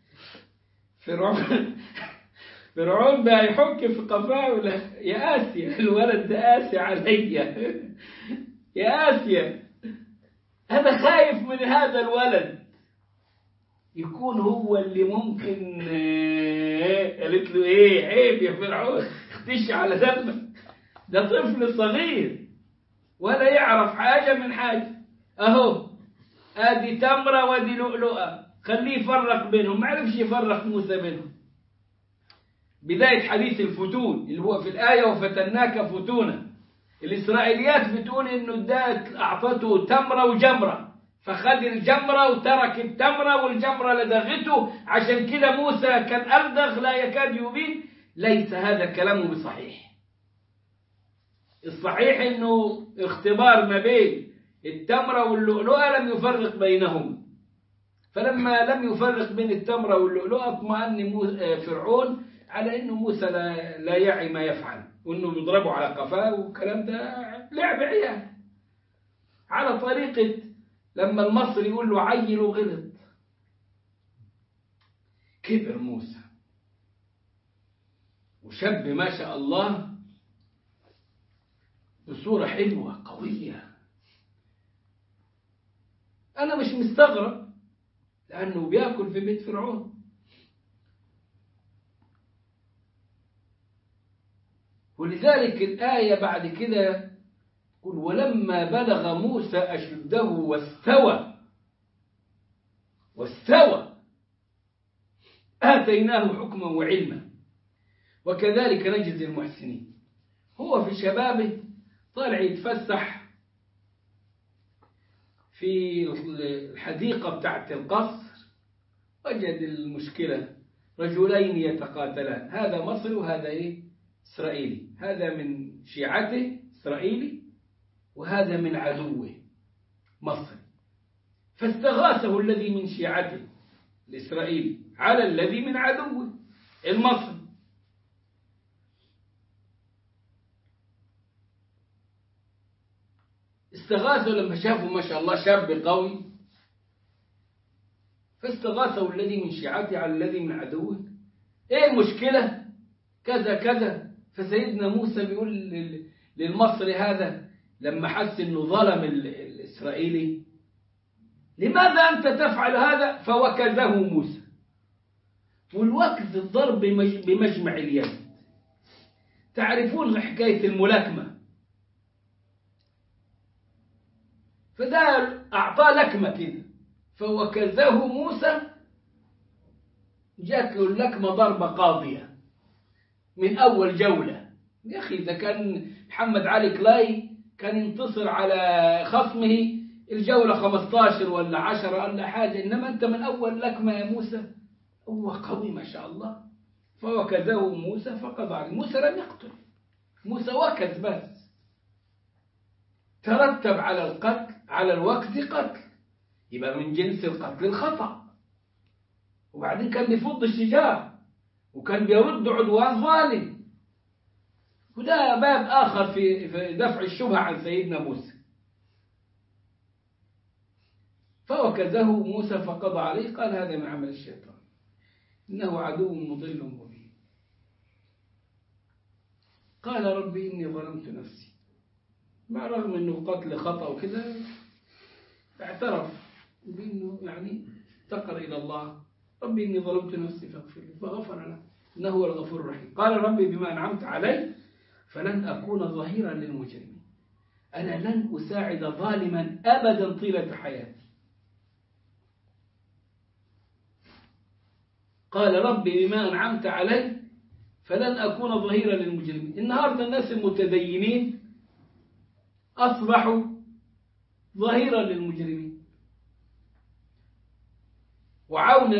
فرعون بقى يحك في قفاه ولا يا آسيا، الولد ده آسيا عليا يا آسيا، أنا خايف من هذا الولد يكون هو اللي ممكن. قالت له إيه عيب يا فرعون، اختش على دمك، ده طفل صغير ولا يعرف حاجة من حاجة. أهو ادي تمرة وادي لؤلؤة، خليه يفرق بينهم. ما عرفش يفرق موسى بينهم. بداية حديث الفتون اللي هو في الآية وفتناك فتونا. الإسرائيليات بتقول إنه ادت أعطته تمرة وجمرة، فخد الجمرة وترك التمرة، والجمرة لدغته، عشان كده موسى كان ألدغ لا يكاد يبين. ليس هذا كلامه بصحيح. الصحيح إنه اختبار ما بين التمرة واللؤلؤة لم يفرق بينهم. فلما لم يفرق بين التمرة واللؤلؤة اطمأن فرعون على إنه موسى لا يعي ما يفعل، وإنه يضربه على قفاه، والكلام ده لعب عيال. على طريقة لما المصري يقول له عيل وغلط. كبر موسى وشب ما شاء الله بصورة حلوة قوية. أنا مش مستغرب لأنه بيأكل في بيت فرعون. ولذلك الآية بعد كده تقول ولما بلغ موسى أشده واستوى آتيناه حكما وعلما وكذلك نجزي المحسنين. هو في شبابه طالع يتفسح في الحديقة بتاعت القصر، وجد المشكلة، رجلين يتقاتلان، هذا مصري وهذا إسرائيلي، هذا من شيعته إسرائيلي وهذا من عدوه مصري. فاستغاثه الذي من شيعته الإسرائيلي على الذي من عدوه المصري. استغاثه لما شافوا ما شاء الله شاب قوي، فاستغاثه الذي من شيعته على الذي من عدوه. ايه المشكلة؟ كذا كذا. فسيدنا موسى بيقول للمصري هذا لما حس انه ظلم الإسرائيلي، لماذا أنت تفعل هذا؟ فوكزه موسى. والوكز الضرب بمجمع اليد. تعرفون حكاية الملاكمة، فده أعطاه لكمة كده، فوكزه موسى، جات له اللكمة ضربة قاضية من أول جولة. يا أخي إذا كان محمد علي كلاي كان ينتصر على خصمه الجولة 15 ولا 10 ولا حاجة، إنما أنت من أول لكمة يا موسى. هو قوي ما شاء الله. فوكزه موسى فقضى عليه. موسى لم يقتل، موسى وكز بس. ترتب على القتل، على الوكز قتل، يبقى من جنس القتل الخطأ. وبعدين كان بيفض الشجار وكان بيرد عدوان ظالم. وده باب آخر في دفع الشبهة عن سيدنا موسى. فوكزه موسى فقضى عليه، قال هذا من عمل الشيطان إنه عدو مضل مبين. قال ربي إني ظلمت نفسي، مع رغم أنه قتل خطأ وكذا اعترف بأنه يعني افتقر إلى الله، ربي إني ظلمت نفسي فاغفر لي، فغفر له إنه هو الغفور الرحيم. قال ربي بما أنعمت علي فلن أكون ظهيرا للمجرمين، أنا لن أساعد ظالما أبدا طيلة حياتي. قال ربي بما أنعمت علي فلن أكون ظهيرا للمجرمين. النهاردة الناس المتدينين أصبحوا ظهيرا للمجرمين وعونا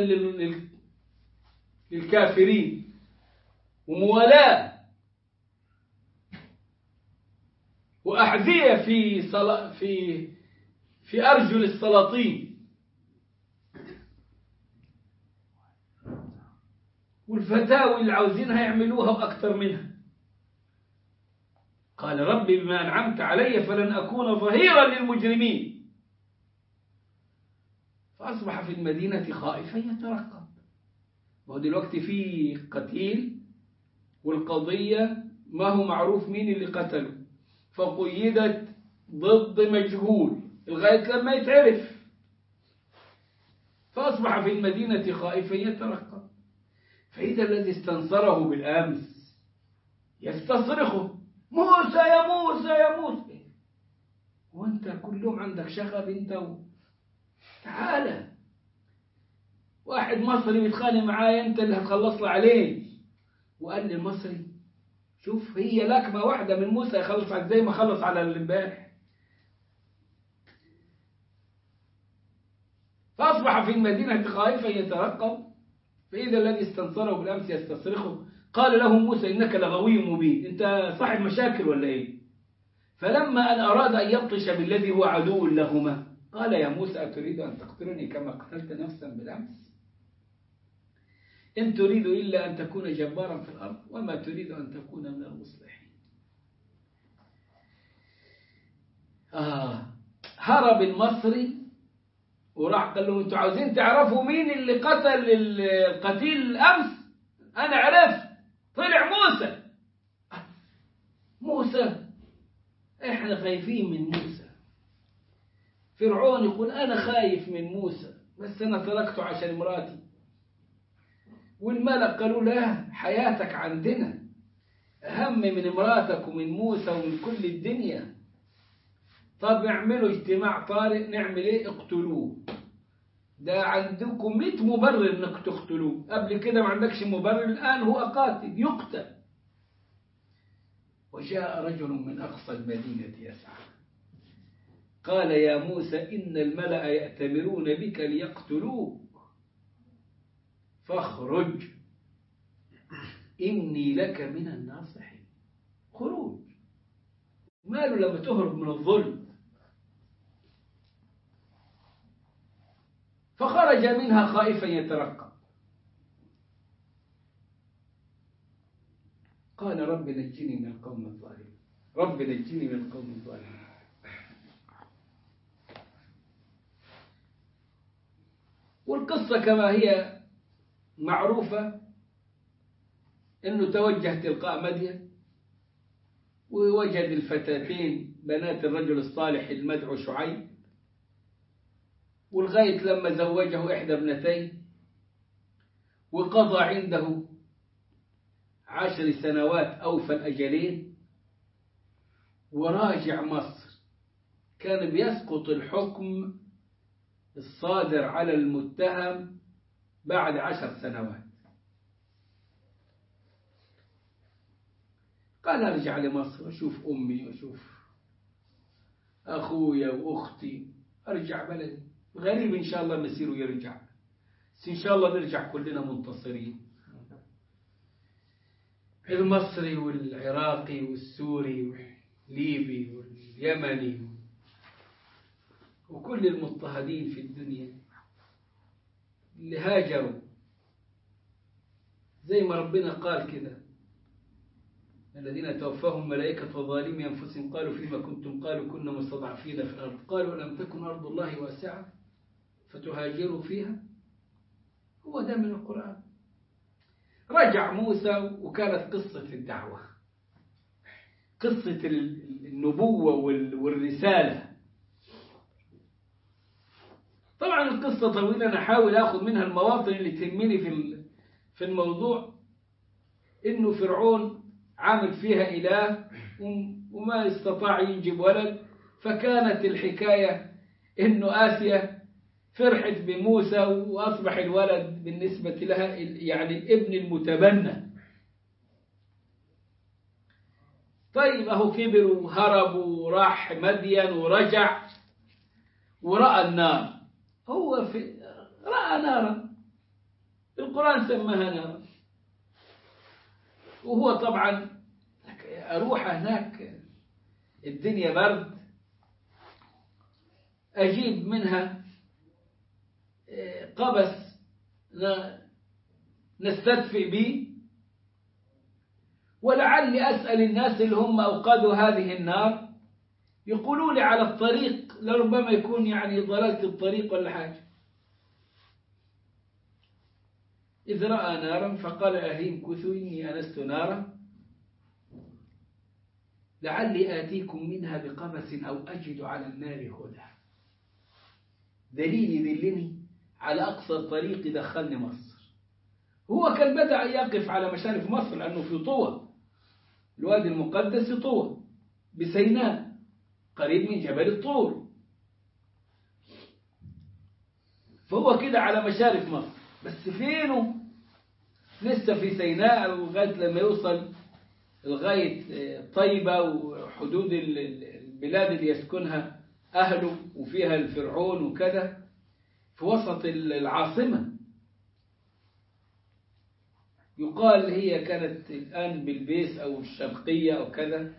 للكافرين وموالاة وأحذية في أرجل السلاطين، والفتاوي اللي عاوزينها يعملوها وأكثر منها. قال ربي بما أنعمت علي فلن أكون ظهيرا للمجرمين. فأصبح في المدينة خائفا يترقب، وهو دلوقتي في قتيل والقضية ما هو معروف مين اللي قتله، فقيدت ضد مجهول لغاية لما يتعرف. فأصبح في المدينة خائفا يترقب، فإذا الذي استنصره بالأمس يستصرخه موسى يا موسى يا موسى، وانت كل يوم عندك شغب انت تعالى. واحد مصري بيتخانق معايا انت اللي هتخلص له عليه، وقال لي المصري شوف هي لكمة واحدة من موسى يخلص على زي ما خلص على الامبارح. فأصبح في المدينة خائفا يترقب، فإذا الذي استنصره بالأمس يستصرخه. قال له موسى إنك لغوي مبين، أنت صاحب مشاكل ولا إيه؟ فلما أن أراد أن يبطش بالذي هو عدو لهما قال يا موسى أتريد أن تقتلني كما قتلت نفسا بالأمس؟ إن تريد إلا أن تكون جبارا في الأرض وما تريد أن تكون من المصلحين. هرب المصري وراح قال له أنتوا عاوزين تعرفوا مين اللي قتل القتيل الأمس؟ أنا عرفت، طلع موسى. موسى إحنا خايفين من موسى. فرعون يقول أنا خايف من موسى بس أنا تركته عشان مراتي، والملك قالوا له حياتك عندنا أهم من مراتك ومن موسى ومن كل الدنيا. طب اعملوا اجتماع طارئ، نعمل ايه؟ اقتلوه. ده عندكم 100 مبرر انك تقتلوه، قبل كده ما عندكش مبرر، الآن هو قاتل يقتل. وجاء رجل من أقصى المدينة يسعى قال يا موسى إن الملأ يأتمرون بك ليقتلوك فاخرج إني لك من الناصحين. خروج ماله لما تهرب من الظلم. فخرج منها خائفا يترقب قال رب نجني من القوم الظالمين، رب نجني من القوم الظالمين. والقصة كما هي معروفة أنه توجه تلقاء مدين ووجد الفتاتين بنات الرجل الصالح المدعو شعيب، ولغاية لما زوجه إحدى ابنتين وقضى عنده 10 سنوات أوفى الأجلين وراجع مصر. كان بيسقط الحكم الصادر على المتهم بعد 10 سنوات. قال أرجع لمصر أشوف أمي وأشوف أخويا وأختي، أرجع بلدي. غريب إن شاء الله مسيره يرجع، بس إن شاء الله نرجع كلنا منتصرين، المصري والعراقي والسوري والليبي واليمني وكل المضطهدين في الدنيا اللي هاجروا زي ما ربنا قال كده الذين توفاهم ملائكة ظالمي أنفسهم قالوا فيما كنتم قالوا كنا مستضعفين في الأرض قالوا لم تكن أرض الله واسعة فتهاجروا فيها. هو ده من القرآن. رجع موسى وكانت قصة الدعوة، قصة النبوة والرسالة. طبعا القصة طويلة، أنا أحاول أخذ منها المواطن اللي تهمني في الموضوع. إنه فرعون عامل فيها إله وما استطاع ينجب ولد، فكانت الحكاية إنه آسيا فرحت بموسى وأصبح الولد بالنسبة لها يعني الابن المتبنى. طيب أهو كبر وهرب وراح مدين ورجع ورأى النار. هو رأى نارا، القرآن سماها نارا. وهو طبعا أروح هناك الدنيا برد، أجيب منها قبس نستدفئ به، ولعلي أسأل الناس اللي هم أوقدوا هذه النار يقولوا لي على الطريق، لربما يكون يعني ضللت الطريق ولا حاجة. إذ رأى نارا فقال أهلهم كثوا إني أنست نارا لعلي آتيكم منها بقبس أو أجد على النار هدى. دليل يدلني على أقصى الطريق يدخلني مصر. هو كان بدأ يقف على مشارف مصر لأنه في طوى، الوادي المقدس في طوى بسيناء قريب من جبل الطور، فهو كده على مشارف مصر. بس فينه؟ لسه في سيناء لغاية لما يوصل لغاية طيبة وحدود البلاد اللي يسكنها أهله وفيها الفرعون وكذا، في وسط العاصمة. يقال هي كانت الآن بالبيس أو الشرقية أو كذا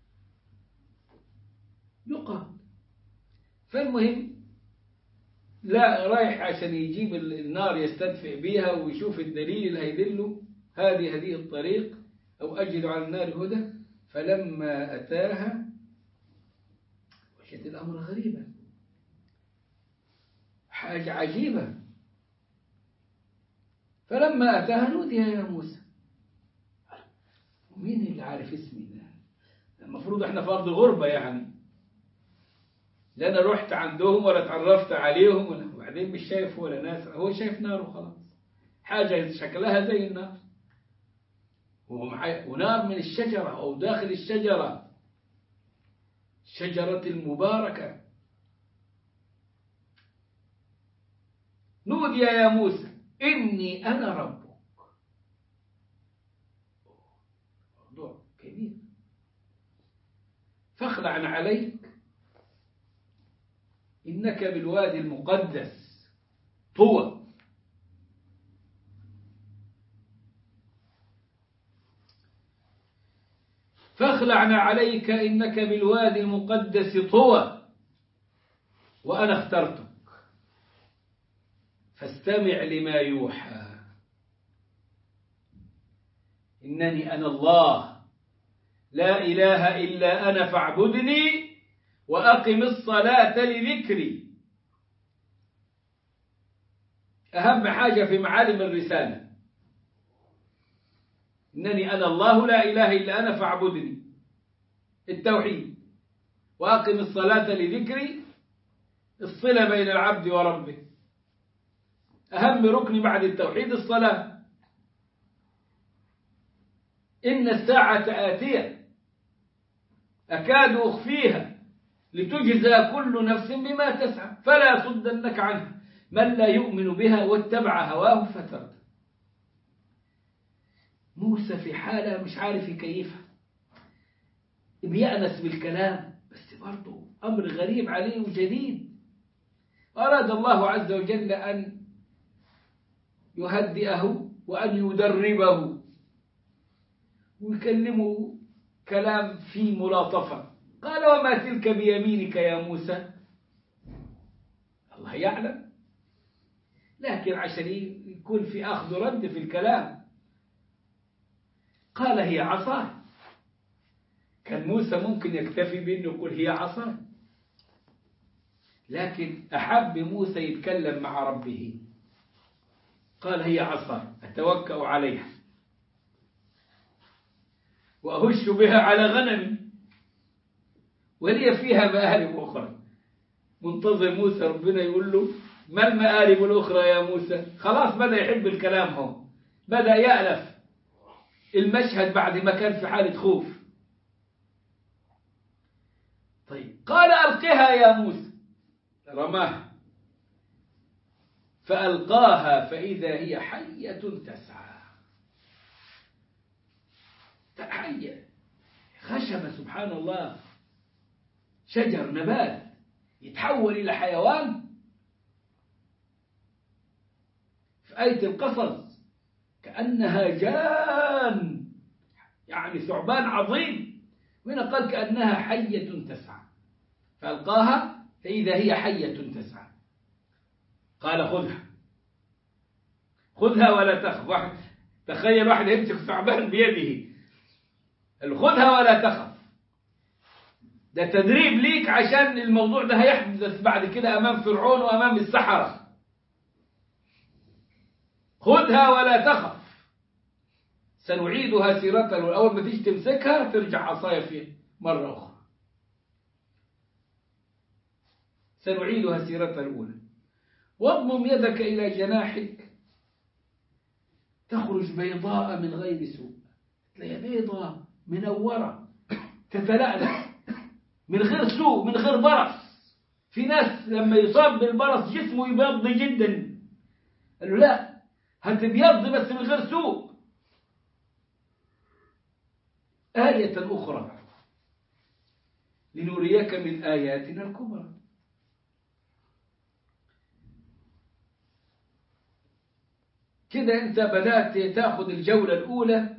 يقال. فالمهم لا، رايح عشان يجيب النار يستدفئ بيها ويشوف الدليل اللي هيدله هذه الطريق أو أجد على النار هدى. فلما أتاها وجد الأمر غريبا، حاجة عجيبة. فلما أتاها نودي يا موسى. مين اللي عارف اسمي ده؟ المفروض احنا في أرض غربة يعني، لا أنا رحت عندهم ولا تعرفت عليهم وبعدين مش شايف ولا ناس، هو شايف نار وخلاص، حاجة شكلها زي النار ونار من الشجرة أو داخل الشجرة، شجرة المباركة. نودي يا موسى إني أنا ربك. موضوع كبير. فاخلع عليك إنك بالوادي المقدس طوى. فاخلعنا عليك إنك بالوادي المقدس طوى وأنا اخترتك فاستمع لما يوحى إنني أنا الله لا إله إلا أنا فاعبدني وأقم الصلاة لذكري. أهم حاجة في معالم الرسالة إنني أنا الله لا إله إلا أنا فاعبدني، التوحيد. وأقم الصلاة لذكري، الصلة بين العبد وربه. أهم ركن بعد التوحيد الصلاة. إن الساعة آتية أكاد أخفيها لتجزى كل نفس بما تسعى فلا صدنك عنها من لا يؤمن بها واتبع هواه فتردى. موسى في حالة مش عارف يكيفها، بيأنس بالكلام بس برضه أمر غريب عليه وجديد. أراد الله عز وجل أن يهدئه وأن يدربه ويكلمه كلام فيه ملاطفة. قال وما تلك بيمينك يا موسى؟ الله يعلم، لكن عشان يكون في أخذ رد في الكلام قال هي عصاي كان موسى ممكن يكتفي بأنه يقول هي عصا، لكن أحب موسى يتكلم مع ربه، قال هي عصا أتوكأ عليها وأهش بها على غنمي ولي فيها مآرب أخرى. منتظر موسى ربنا يقول له ما المآرب الأخرى يا موسى؟ خلاص بدأ يحب الكلام، هو بدأ يألف المشهد بعد ما كان في حالة خوف. طيب قال ألقها يا موسى، رماها فألقاها فإذا هي حية تسعى. حية، خشبة، سبحان الله، شجر نبات يتحول إلى حيوان. في آية القصص كأنها جان، يعني ثعبان عظيم، وهنا قال كأنها حية تسعى، فألقاها فإذا هي حية تسعى. قال خذها ولا تخف. تخيل واحد يمسك ثعبان بيده، خذها ولا تخف. ده تدريب ليك عشان الموضوع ده هيحدث بعد كده أمام فرعون وأمام السحرة. خذها ولا تخف سنعيدها سيرتها، والأول ما تيجي تمسكها ترجع عصايا فيه مرة أخرى. سنعيدها سيرتها الأولى. واضمم يدك إلى جناحك تخرج بيضاء من غير سوء. تلاقيها بيضاء منورة تتلألأ من غير سوء، من غير برص. في ناس لما يصاب بالبرص جسمه يبيض جدا، قال له لا هتبيض بس من غير سوء. آية أخرى لنريك من آياتنا الكبرى. كده أنت بدأت تأخذ الجولة الأولى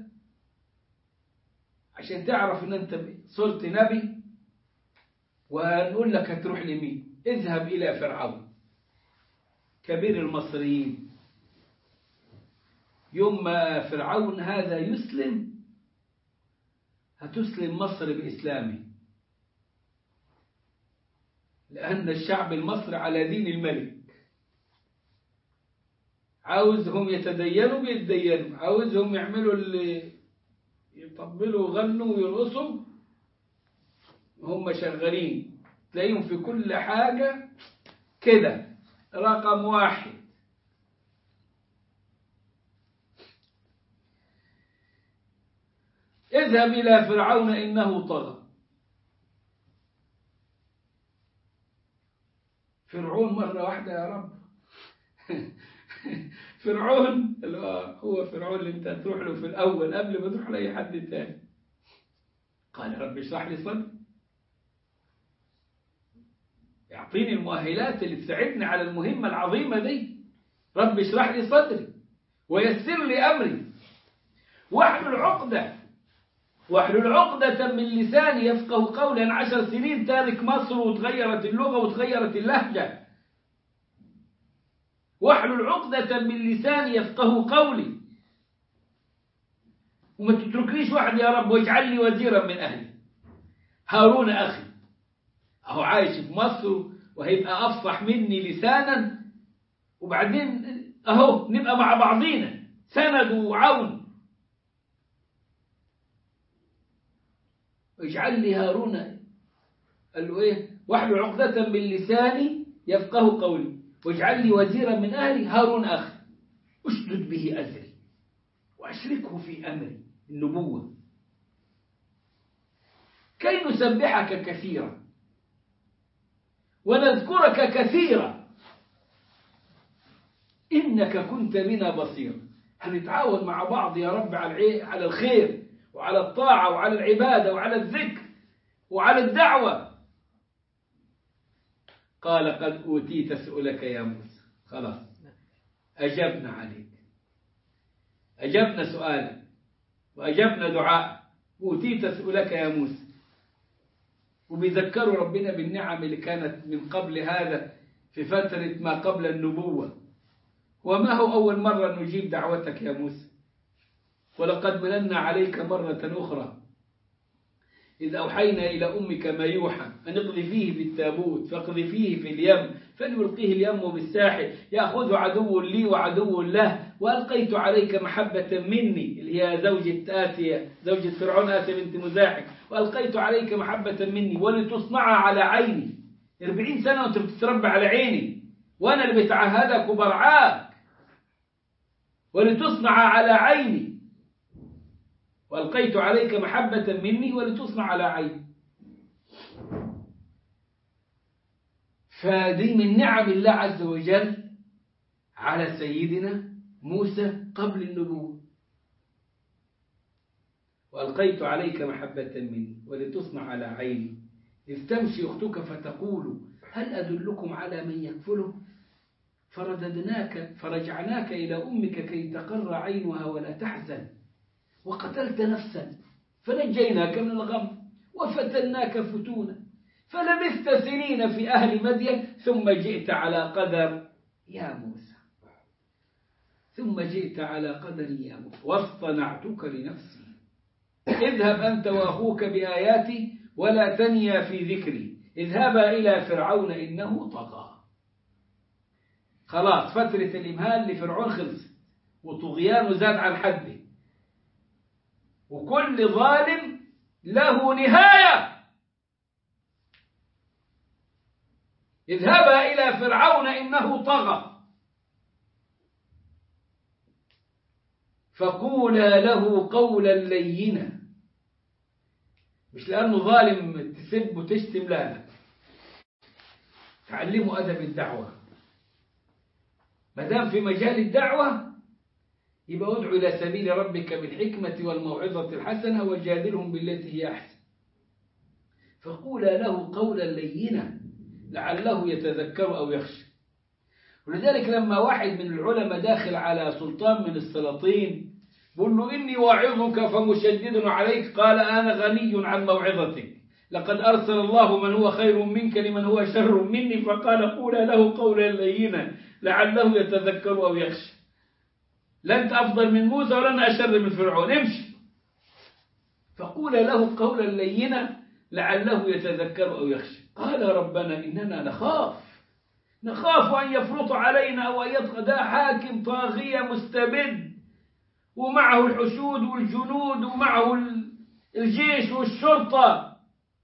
عشان تعرف أن أنت صرت نبي، ونقول لك هتروح لمين. اذهب إلى فرعون كبير المصريين. يوم ما فرعون هذا يسلم هتسلم مصر بإسلامه، لأن الشعب المصري على دين الملك. عاوزهم يتدينوا بيتدينوا، عاوزهم يعملوا اللي يطبلوا ويغنوا ويرقصوا هم شغالين. تلاقيهم في كل حاجة كده رقم واحد. اذهب إلى فرعون إنه طغى. فرعون مرة واحدة يا رب. فرعون هو فرعون اللي انت تروح له في الأول قبل ما تروح لأي حد تاني. قال رب اشرح لي صدري، يعطيني المؤهلات اللي تساعدني على المهمة العظيمة دي. رب اشرح لي صدري ويسر لي أمري واحلل عقدة من لساني يفقه قولي. أنا 10 سنين تارك مصر وتغيرت اللغة وتغيرت اللهجة. واحلل عقدة من لساني يفقه قولي، وما تتركنيش واحد يا رب، واجعل لي وزيرا من أهلي. هارون أخي أهو عايش في مصر وهيبقى أفصح مني لسانا، وبعدين أهو نبقى مع بعضينا سند وعون. واجعل لي هارون، قال له إيه؟ واحلل عقدة من لساني يفقه قولي واجعل لي وزيرا من أهلي هارون أخي أشدد به أزري وأشركه في أمري النبوة كي نسبحك كثيرا ونذكرك كثيرا إنك كنت بنا بصيرا. هنتعاون مع بعض يا رب على الخير وعلى الطاعة وعلى العبادة وعلى الذكر وعلى الدعوة. قال قد أوتيت سؤلك يا موسى. خلاص أجبنا عليك، أجبنا سؤالك وأجبنا دعاء. أوتيت سؤلك يا موسى. وبيذكروا ربنا بالنعم اللي كانت من قبل هذا في فترة ما قبل النبوة. وما هو أول مرة نجيب دعوتك يا موسى، ولقد مننا عليك مرة أخرى إذ أوحينا إلى أمك ما يوحى أن اقذفيه في التابوت فاقذفيه في اليم فليلقيه اليم بالساحل يأخذ عدو لي وعدو له وألقيت عليك محبة مني اللي هي زوجة آسيا زوجة فرعون آسيا بنت مزاحم وألقيت عليك محبة مني ولتصنع على عيني 40 سنة وأنت بتتربى على عيني وأنا اللي بتعهدك وبرعاك ولتصنع على عيني وألقيت عليك محبة مني ولتصنع على عيني. فدي من نعم الله عز وجل على سيدنا موسى قبل النبوة. وألقيت عليك محبة مني ولتصنع على عيني إذ تمشي أختك فتقول هل أدلكم على من يكفله فرجعناك إلى أمك كي تقر عينها ولا تحزن وقتلت نفسا فنجيناك من الغم وفتناك فتونا فلبثت سنين في أهل مدين ثم جئت على قدر يا موسى واصطنعتك لنفسي اذهب أنت وأخوك بآياتي ولا تنيا في ذكري اذهبا إلى فرعون إنه طغى. خلاص فترة الإمهال لفرعون خلصت وطغيانه زاد عن حده وكل ظالم له نهاية. اذهبا إلى فرعون إنه طغى فقولا له قولا لينا مش لأنه ظالم تسب وتشتم لا تعلموا أدب الدعوة ما دام في مجال الدعوة يبقى ادعو إلى سبيل ربك بالحكمة والموعظة الحسنة وجادلهم بالتي هي أحسن. فقولا له قولا لينا لعله يتذكر أو يخشى. ولذلك لما واحد من العلماء داخل على سلطان من السلاطين بقول له إني واعظك فمشدد عليك قال أنا غني عن موعظتك لقد أرسل الله من هو خير منك لمن هو شر مني فقال قولا له قولا لينا لعله يتذكر أو يخشى. لا أنت أفضل من موسى ولا أنا أشر من فرعون امشي. فقولا له قولا لينا لعله يتذكر أو يخشى. قال ربنا إننا نخاف أن يفرط علينا أو أن يطغى. ده حاكم طاغية مستبد ومعه الحشود والجنود ومعه الجيش والشرطة.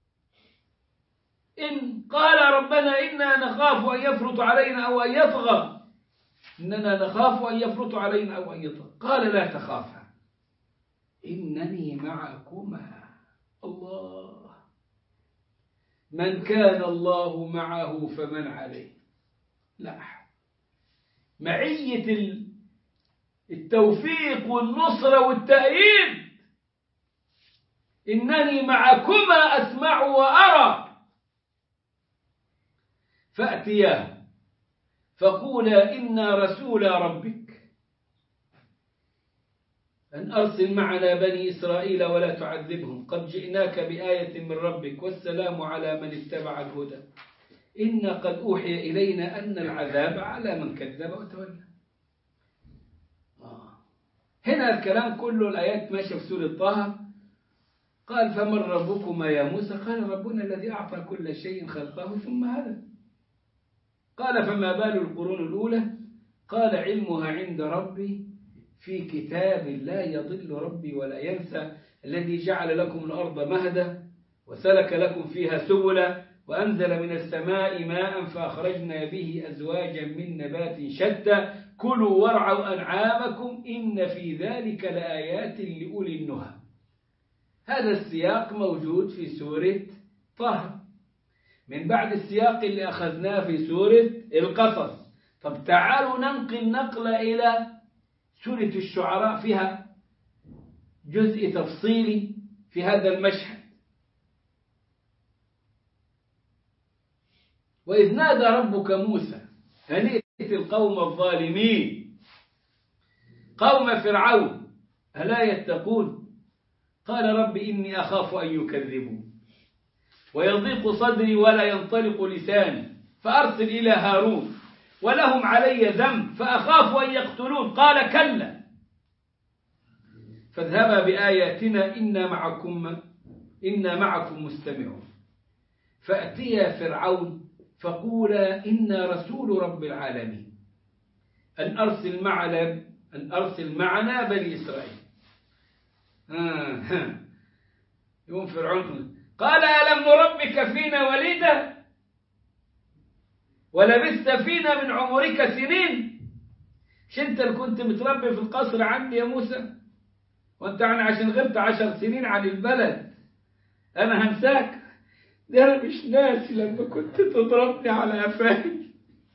إن قال ربنا إنا نخاف أن يفرط علينا أو أن يطغى إننا نخاف أن يفرط علينا أو أن يطغى. قال لا تخافا إنني معكما. الله من كان الله معه فمن عليه. لا معية التوفيق والنصرة والتأييد. إنني معكما أسمع وأرى. فأتياه فقولا إنا رسول ربك أن أرسل معنا بني إسرائيل ولا تعذبهم قد جئناك بآية من ربك والسلام على من اتبع الهدى إن قد أوحي إلينا أن العذاب على من كذب وتولى. هنا الكلام كله الآيات ماشية في سورة طه. قال فمن ربكما يا موسى قال ربنا الذي أعطى كل شيء خلقه ثم هدى. قال فما بال القرون الأولى قال علمها عند ربي في كتاب لا يضل ربي ولا ينسى الذي جعل لكم الأرض مهدا وسلك لكم فيها سبلا وأنزل من السماء ماء فأخرجنا به أزواجا من نبات شتى كلوا وارعوا أنعامكم إن في ذلك لآيات لأولي النهى. هذا السياق موجود في سورة طه من بعد السياق اللي أخذناه في سورة القصص. طب تعالوا ننقل نقلة إلى سورة الشعراء فيها جزء تفصيلي في هذا المشهد. وإذ نادى ربك موسى أن ائت القوم الظالمين قوم فرعون ألا يتقون قال رب إني أخاف أن يكذبون ويضيق صدري ولا ينطلق لساني فأرسل إلى هارون ولهم علي ذنب فأخاف أن يقتلون قال كلا فاذهبا بآياتنا إنا معكم مستمعون. فأتيا فرعون فقولا إنا رسول رب العالمين أن أرسل معنا بني إسرائيل. يوم فرعون قال ألم نربك فينا وليدا ولبثت فينا من عمرك سنين؟ مش أنت اللي كنت متربي في القصر عندي يا موسى؟ وأنت عشان غبت 10 سنين عن البلد أنا هنساك؟ ده أنا مش ناسي لما كنت تضربني على قفاي.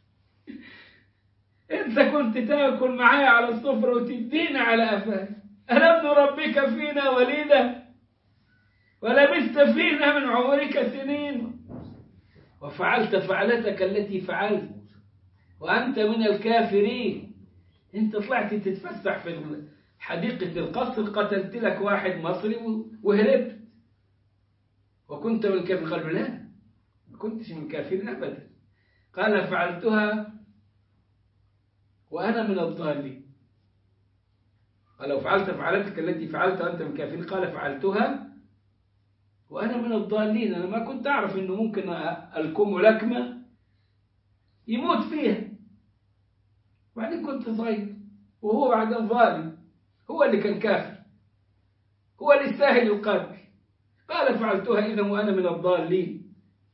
أنت كنت تاكل معايا على السفرة وتديني على قفاي. ألم نربك فينا وليدا ولبثت فينا من عمرك سنين وفعلت فعلتك التي فعلت وأنت من الكافرين. أنت طلعت تتفسح في حديقة القصر، قتلت لك واحد مصري وهربت وكنت من الكافرين. قالوا لا، ما كنتش من الكافرين أبدا. قال فعلتها وأنا من الضالين. قال لو فعلت فعلتك التي فعلت وأنت من الكافرين، قال فعلتها وأنا من الضالين. أنا ما كنت أعرف إنه ممكن ألكم لكمة يموت فيها، وبعدين كنت صغير وهو بعدين ظالم، هو اللي كان كافر، هو اللي يستاهل القتل. قال فعلتها إذا وأنا من الضالين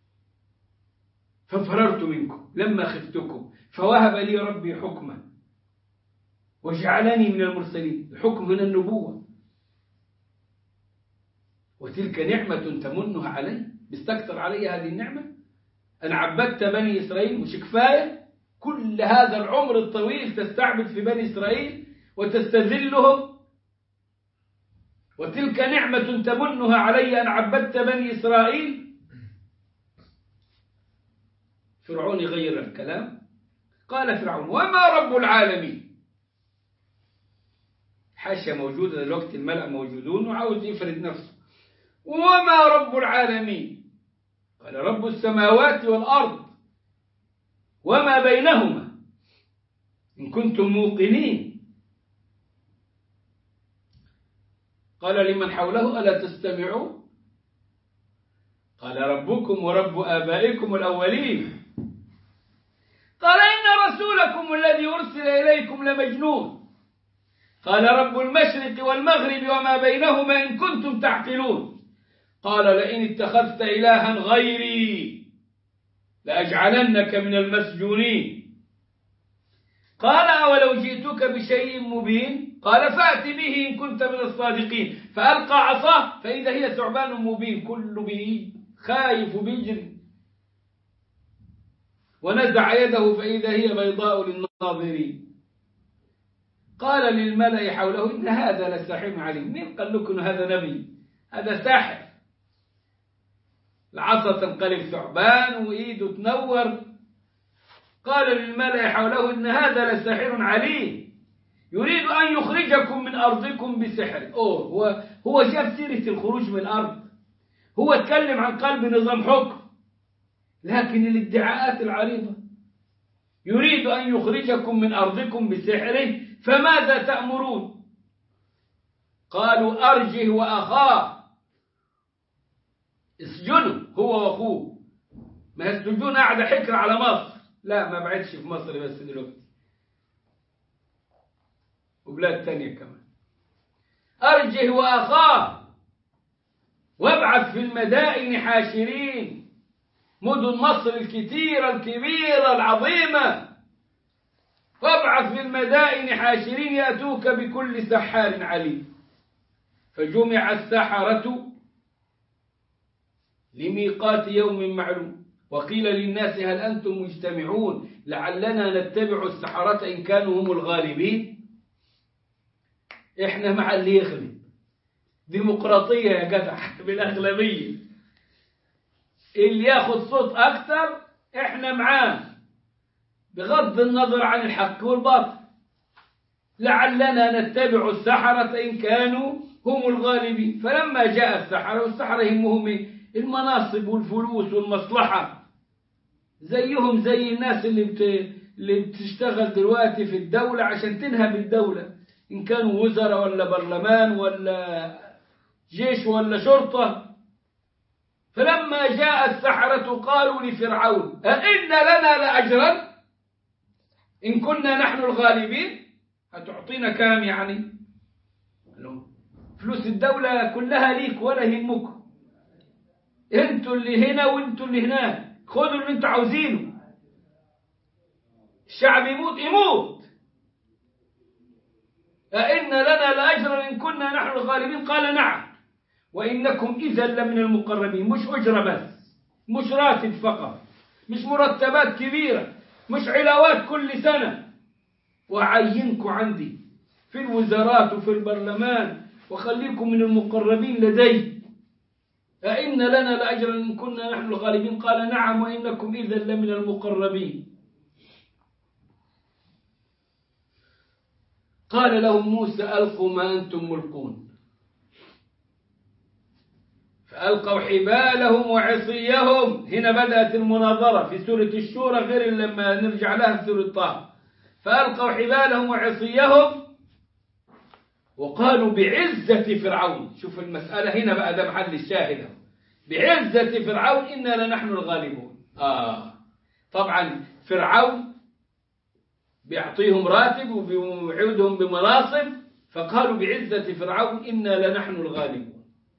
ففررت منكم لما خفتكم فوهب لي ربي حكما وجعلني من المرسلين. الحكم من النبوة، وتلك نعمة تمنها علي. بيستكثر علي هذه النعمة؟ أنا عبدت بني إسرائيل، مش كفاية كل هذا العمر الطويل تستعبد في بني إسرائيل وتستذلهم؟ وتلك نعمة تمنها علي أن عبدت بني إسرائيل. فرعون يغير الكلام. قال فرعون وما رب العالمين. حاشا موجودة دلوقتي، الملأ موجودون وعاوز يفرد نفسه. وما رب العالمين؟ قال رب السماوات والأرض وما بينهما إن كنتم موقنين. قال لمن حوله ألا تستمعون؟ قال ربكم ورب آبائكم الأولين. قال إن رسولكم الذي أرسل إليكم لمجنون. قال رب المشرق والمغرب وما بينهما إن كنتم تعقلون. قال لئن اتخذت إلها غيري لأجعلنك من المسجونين. قال أولو جئتك بشيء مبين؟ قال فأت به إن كنت من الصادقين. فألقى عصاه فإذا هي ثعبان مبين، كل به خايف بيجري، ونزع يده فإذا هي بيضاء للناظرين. قال للملأ حوله إن هذا لساحر عليم. مين قال لكم هذا نبي؟ هذا ساحر. العصا تنقلب ثعبان وإيده تنور. قال للملأ حوله إن هذا لساحر عليم يريد أن يخرجكم من أرضكم بسحر. هو جاب سيرة الخروج من الأرض، هو اتكلم عن قلب نظام حكم، لكن الادعاءات العريضة يريد أن يخرجكم من أرضكم بسحره فماذا تأمرون؟ قالوا أرجه وأخاه اسجنوا هو وأخوه. ما السجون قاعدة حكر على مصر؟ لا، ما بعدش في مصر بس دلوقتي، وبلاد تانية كمان. أرجه وأخاه وابعث في المدائن حاشرين، مدن مصر الكثيرة الكبيرة العظيمة، وابعث في المدائن حاشرين يأتوك بكل سحار عليم. فجمع السحرة لميقات يوم معلوم وقيل للناس هل أنتم مجتمعون لعلنا نتبع السحرة إن كانوا هم الغالبين. إحنا مع اللي يغلب، ديمقراطية يا جدع بالأغلبية، اللي ياخد صوت أكثر إحنا معاه بغض النظر عن الحق والباطل. لعلنا نتبع السحرة إن كانوا هم الغالبين. فلما جاء السحرة، والسحرة يهمهم المناصب والفلوس والمصلحة، زيهم زي الناس اللي بتشتغل دلوقتي في الدولة عشان تنهب الدولة، إن كانوا وزراء ولا برلمان ولا جيش ولا شرطة. فلما جاء السحرة قالوا لفرعون أئن لنا لأجرا إن كنا نحن الغالبين؟ هتعطينا كام يعني؟ فلوس الدولة كلها ليك ولا يهمكم، انتوا اللي هنا وانتوا اللي هناك، خدوا اللي انتوا عاوزينه. الشعب يموت يموت. أئن لنا لأجرا إن كنا نحن الغالبين؟ قال نعم وإنكم إذا لمن المقربين. مش أجرة بس، مش راتب فقط، مش مرتبات كبيرة، مش علاوات كل سنة، وأعينكم عندي في الوزارات وفي البرلمان وخليكم من المقربين لدي. أئن لنا لأجرا إن كنا نحن الغالبين؟ قال نعم وإنكم إذا لمن المقربين. قال لهم موسى ألقوا ما أنتم ملقون، فألقوا حبالهم وعصيهم. هنا بدأت المناظرة في سورة الشورى غير لما نرجع لها في سورة طه. فألقوا حبالهم وعصيهم وقالوا بعزة فرعون. شوف المسألة هنا بقى، ده محل الشاهد، بعزة فرعون إنا لنحن الغالبون. طبعا فرعون بيعطيهم راتب وبيوعدهم بمناصب، فقالوا بعزة فرعون إنا لنحن الغالبون.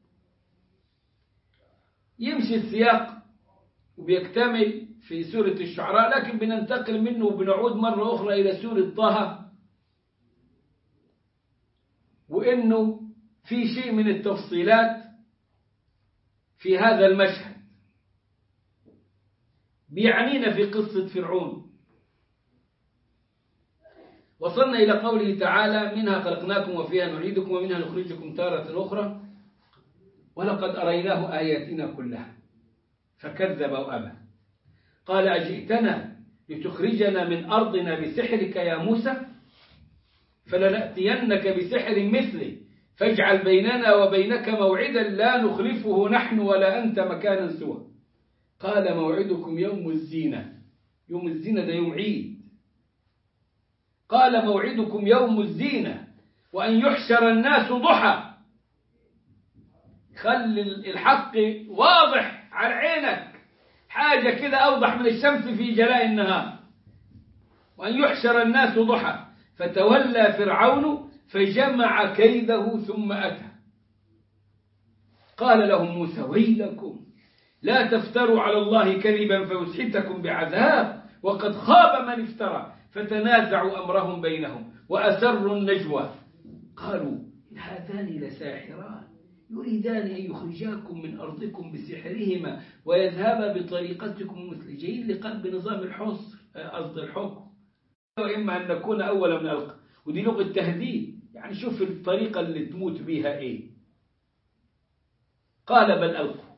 يمشي السياق وبيكتمل في سورة الشعراء، لكن بننتقل منه وبنعود مرة أخرى إلى سورة طه، وإنه في شيء من التفصيلات في هذا المشهد بيعنينا في قصة فرعون. وصلنا إلى قوله تعالى منها خلقناكم وفيها نعيدكم ومنها نخرجكم تارة أخرى ولقد أريناه آياتنا كلها فكذب وأبى. قال أجئتنا لتخرجنا من أرضنا بسحرك يا موسى فلنأتينك بسحر مثله فاجعل بيننا وبينك موعدا لا نخلفه نحن ولا أنت مكانا سوى. قال موعدكم يوم الزينة. يوم الزينة ده يوم عيد. قال موعدكم يوم الزينة وأن يحشر الناس ضحى. خلي الحق واضح على عينك، حاجة كده أوضح من الشمس في جلاء النهار. وأن يحشر الناس ضحى فتولى فرعون فجمع كيده ثم أتى. قال لهم موسى ويلكم لا تفتروا على الله كذبا فيسحتكم بعذاب وقد خاب من افترى. فتنازعوا أمرهم بينهم وأسروا النجوى قالوا إن هذان لساحران يريدان أن يخرجاكم من أرضكم بسحرهما ويذهبا بطريقتكم المثلجين لقلب نظام الحصر قصد الحكم، وإما أن نكون أول من ألقى. ودي لغة تهديد، يعني شوف الطريقة اللي تموت بيها إيه. قال بل ألقوا.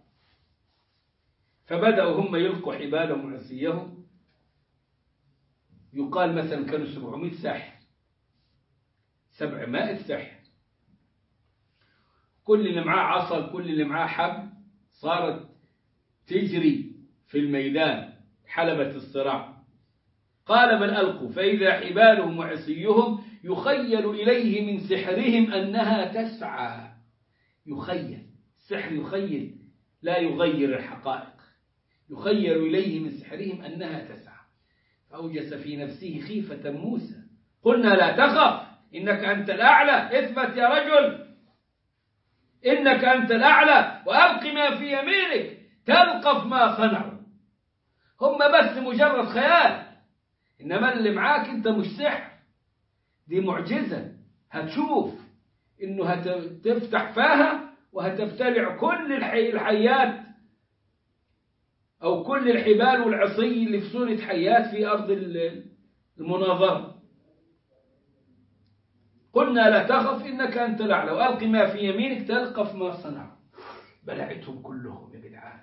فبدأوا هم يلقوا حبالهم وعصيهم. يقال مثلا كانوا 700 ساحر، 700 ساحر، كل اللي معاه عصا كل اللي معاه حبل، صارت تجري في الميدان حلبة الصراع. قال بل ألقوا فإذا حبالهم وعصيهم يخيل إليه من سحرهم أنها تسعى. يخيل، السحر يخيل لا يغير الحقائق. يخيل إليه من سحرهم أنها تسعى فأوجس في نفسه خيفة موسى. قلنا لا تخف إنك أنت الأعلى. اثبت يا رجل إنك أنت الأعلى وأبق ما في يمينك تلقف ما صنعوا. هم بس مجرد خيال، إنما اللي معاك أنت مش سحر، دي معجزة. هتشوف إنه هتفتح فاها وهتبتلع كل الحيات أو كل الحبال والعصي اللي في صورة حيات في أرض المناظرة. قلنا لا تخف إنك أنت الأعلى وألق ما في يمينك تلقف ما صنعوا. بلعتهم كلهم يا جدعان،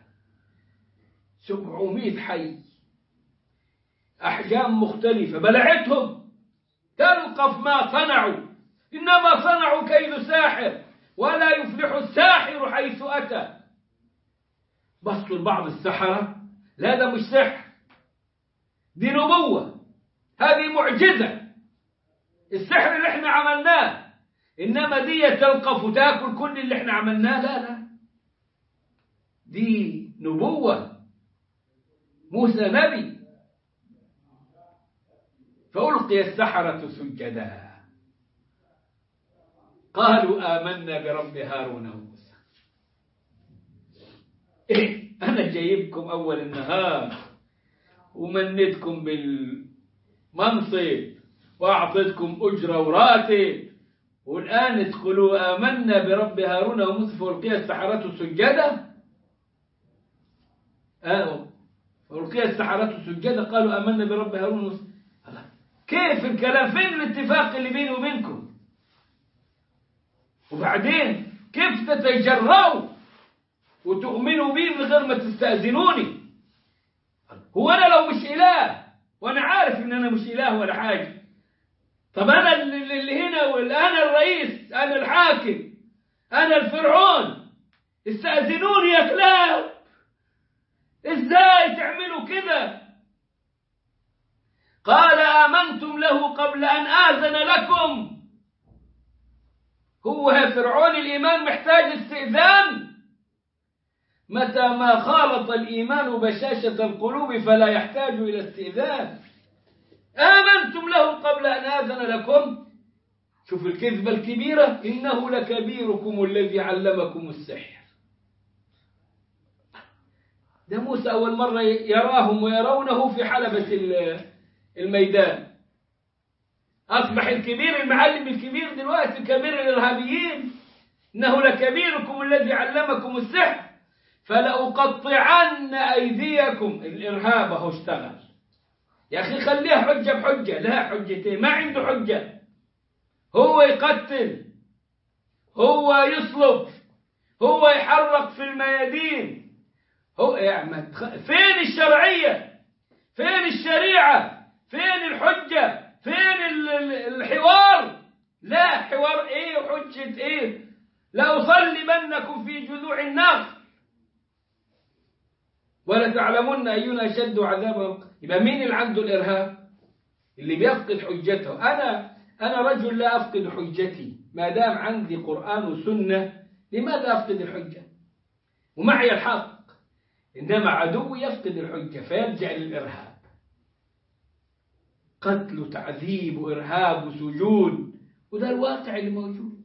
700 حي، أحجام مختلفة، بلعتهم تلقف ما صنعوا. إنما صنعوا كيد ساحر ولا يفلح الساحر حيث أتى. بصوا لبعض السحرة، لا ده مش سحر، دي نبوة، هذه معجزة. السحر اللي احنا عملناه، إنما دي تلقف وتاكل كل اللي احنا عملناه. لا دي نبوة، موسى نبي. فألقي السحرة سجدا قالوا آمنا برب هارون وموسى. أنا جايبكم أول النهار ومنتكم بالمنصب وأعطيتكم أجرة وراتب، والآن ادخلوا آمنا برب هارون وموسى فألقي السحرة سجدا. فألقي السحرة سجدا قالوا آمنا برب هارون وموسى. كيف الكلام؟ فين الاتفاق اللي بيني وبينكم؟ وبعدين كيف تتجرؤوا وتؤمنوا بي من غير ما تستأذنوني؟ هو أنا لو مش إله وأنا عارف إن أنا مش إله ولا حاجة، طب أنا اللي هنا أنا الرئيس، أنا الحاكم، أنا الفرعون، استأذنوني يا كلاب. إزاي تعملوا كده؟ قال آمنتم له قبل أن آذن لكم. هو فرعون الإيمان محتاج استئذان؟ متى ما خالط الإيمان بشاشة القلوب فلا يحتاج إلى استئذان. آمنتم له قبل أن آذن لكم. شوف الكذبة الكبيرة، إنه لكبيركم الذي علمكم السحر. ده موسى أول مرة يراهم ويرونه في حلبة الميدان. أصبح الكبير المعلم الكبير دلوقتي كبير الإرهابيين. إنه لكبيركم الذي علمكم السحر فلأقطعن أيديكم. الإرهاب هو اشتغل. يا أخي خليها حجة بحجة، لا حجتين، ما عنده حجة. هو يقتل، هو يصلب، هو يحرق في الميادين. هو يعني فين الشرعية؟ فين الشريعة؟ فين الحجة؟ فين الحوار؟ لا حوار ايه وحجة ايه؟ لأصلبنكم في جذوع النخل ولا تعلمون أينا أشد عذابا. يبقى مين اللي عنده الإرهاب؟ اللي بيفقد حجته. أنا رجل لا أفقد حجتي ما دام عندي قرآن وسنة. لماذا أفقد الحجة؟ ومعي الحق. إنما عدوي يفقد الحجة فيرجع للإرهاب، قتل وتعذيب وإرهاب وسجون، وده الواقع اللي موجود.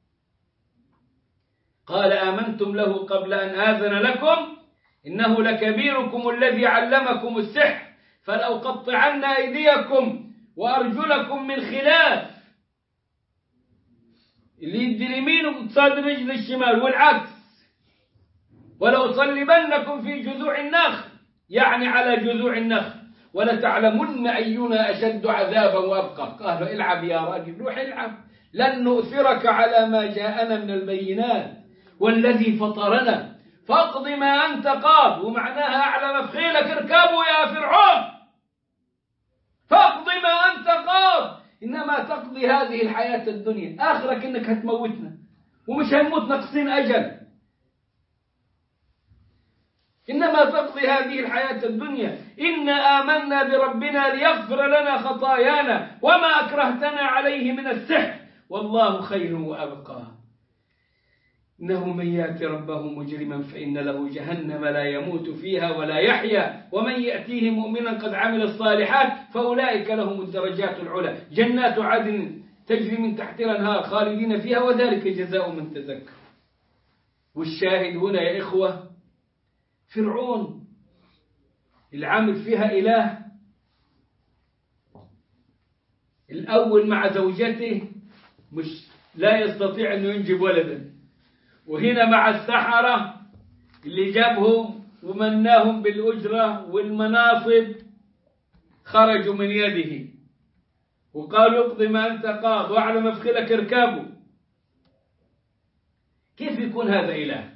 قال آمنتم له قبل أن آذن لكم إنه لكبيركم الذي علمكم السحر فلأقطعن أيديكم وأرجلكم من خلاف. اللي يدي اليمين وتصاد رجل الشمال والعكس. ولأصلبنكم في جذوع النخل، يعني على جذوع النخل، ولتعلمن أينا أشد عذابا وأبقى. قالوا العب يا راجل، روح العب، لن نؤثرك على ما جاءنا من البينات والذي فطرنا فاقض ما أنت قاض. ومعناها أعلى مفخيلك اركبوا يا فرعون، فاقض ما أنت قاض. إنما تقضي هذه الحياة الدنيا، آخرك إنك هتموتنا ومش هنموت ناقصين أجل. إنما تقضي هذه الحياة الدنيا. إنا آمنا بربنا ليغفر لنا خطايانا وما أكرهتنا عليه من السحر والله خير وأبقى. إنه من يأتي ربه مجرما فإن له جهنم لا يموت فيها ولا يحيا ومن يأتيه مؤمنا قد عمل الصالحات فأولئك لهم الدرجات العلى جنات عدن تجري من تحتها الأنهار خالدين فيها وذلك جزاء من تزكى. والشاهد هنا يا إخوة، فرعون العامل فيها إله. الأول مع زوجته مش لا يستطيع أن ينجب ولدا، وهنا مع السحرة اللي جابهم ومناهم بالأجرة والمناصب خرجوا من يده وقالوا اقضي ما أنت قاض واعلم مفخلك اركبوا. كيف يكون هذا إله؟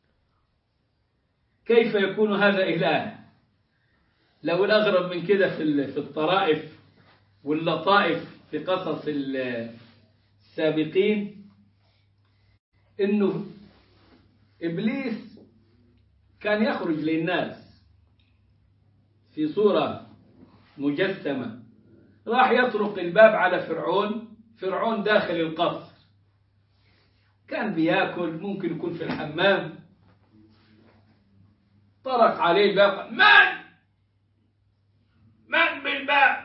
كيف يكون هذا إله؟ لو الأغرب من كده في الطرائف واللطائف في قصص السابقين إنه إبليس كان يخرج للناس في صورة مجسمة، راح يطرق الباب على فرعون داخل القصر، كان بياكل، ممكن يكون في الحمام، طرق عليه الباب، من بالباب؟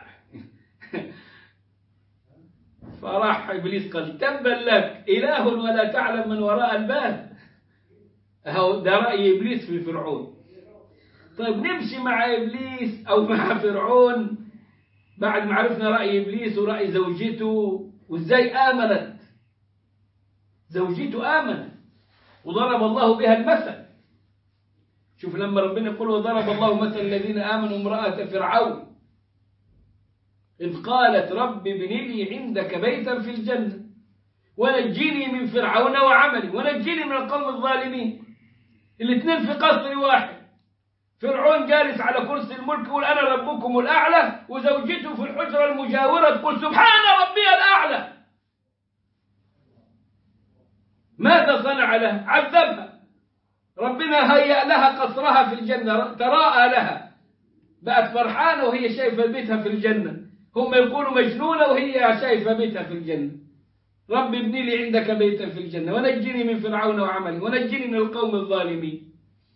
فراح إبليس قال تبا لك إله ولا تعلم من وراء الباب. أهو ده رأي إبليس في فرعون. طيب نمشي مع إبليس أو مع فرعون بعد ما عرفنا رأي إبليس ورأي زوجته، وإزاي آمنت زوجته، آمنت وضرب الله بها المثل. شوف لما ربنا يقول وضرب الله مثل الذين آمنوا امرأة فرعون إذ قالت رب ابن لي عندك بيتا في الجنة ونجني من فرعون وعملي ونجني من القوم الظالمين. الاثنين في قصر واحد، فرعون جالس على كرسي الملك يقول أنا ربكم الأعلى، وزوجته في الحجرة المجاورة تقول سبحان ربي الأعلى. ماذا صنع لها؟ عذبها. ربنا هيأ لها قصرها في الجنة، تراءى لها، بقت فرحانة وهي شايفة بيتها في الجنة. هم يقولوا مجنونة وهي شايفة بيتها في الجنة. رب ابني لي عندك بيتا في الجنة ونجني من فرعون وعملي ونجني من القوم الظالمين.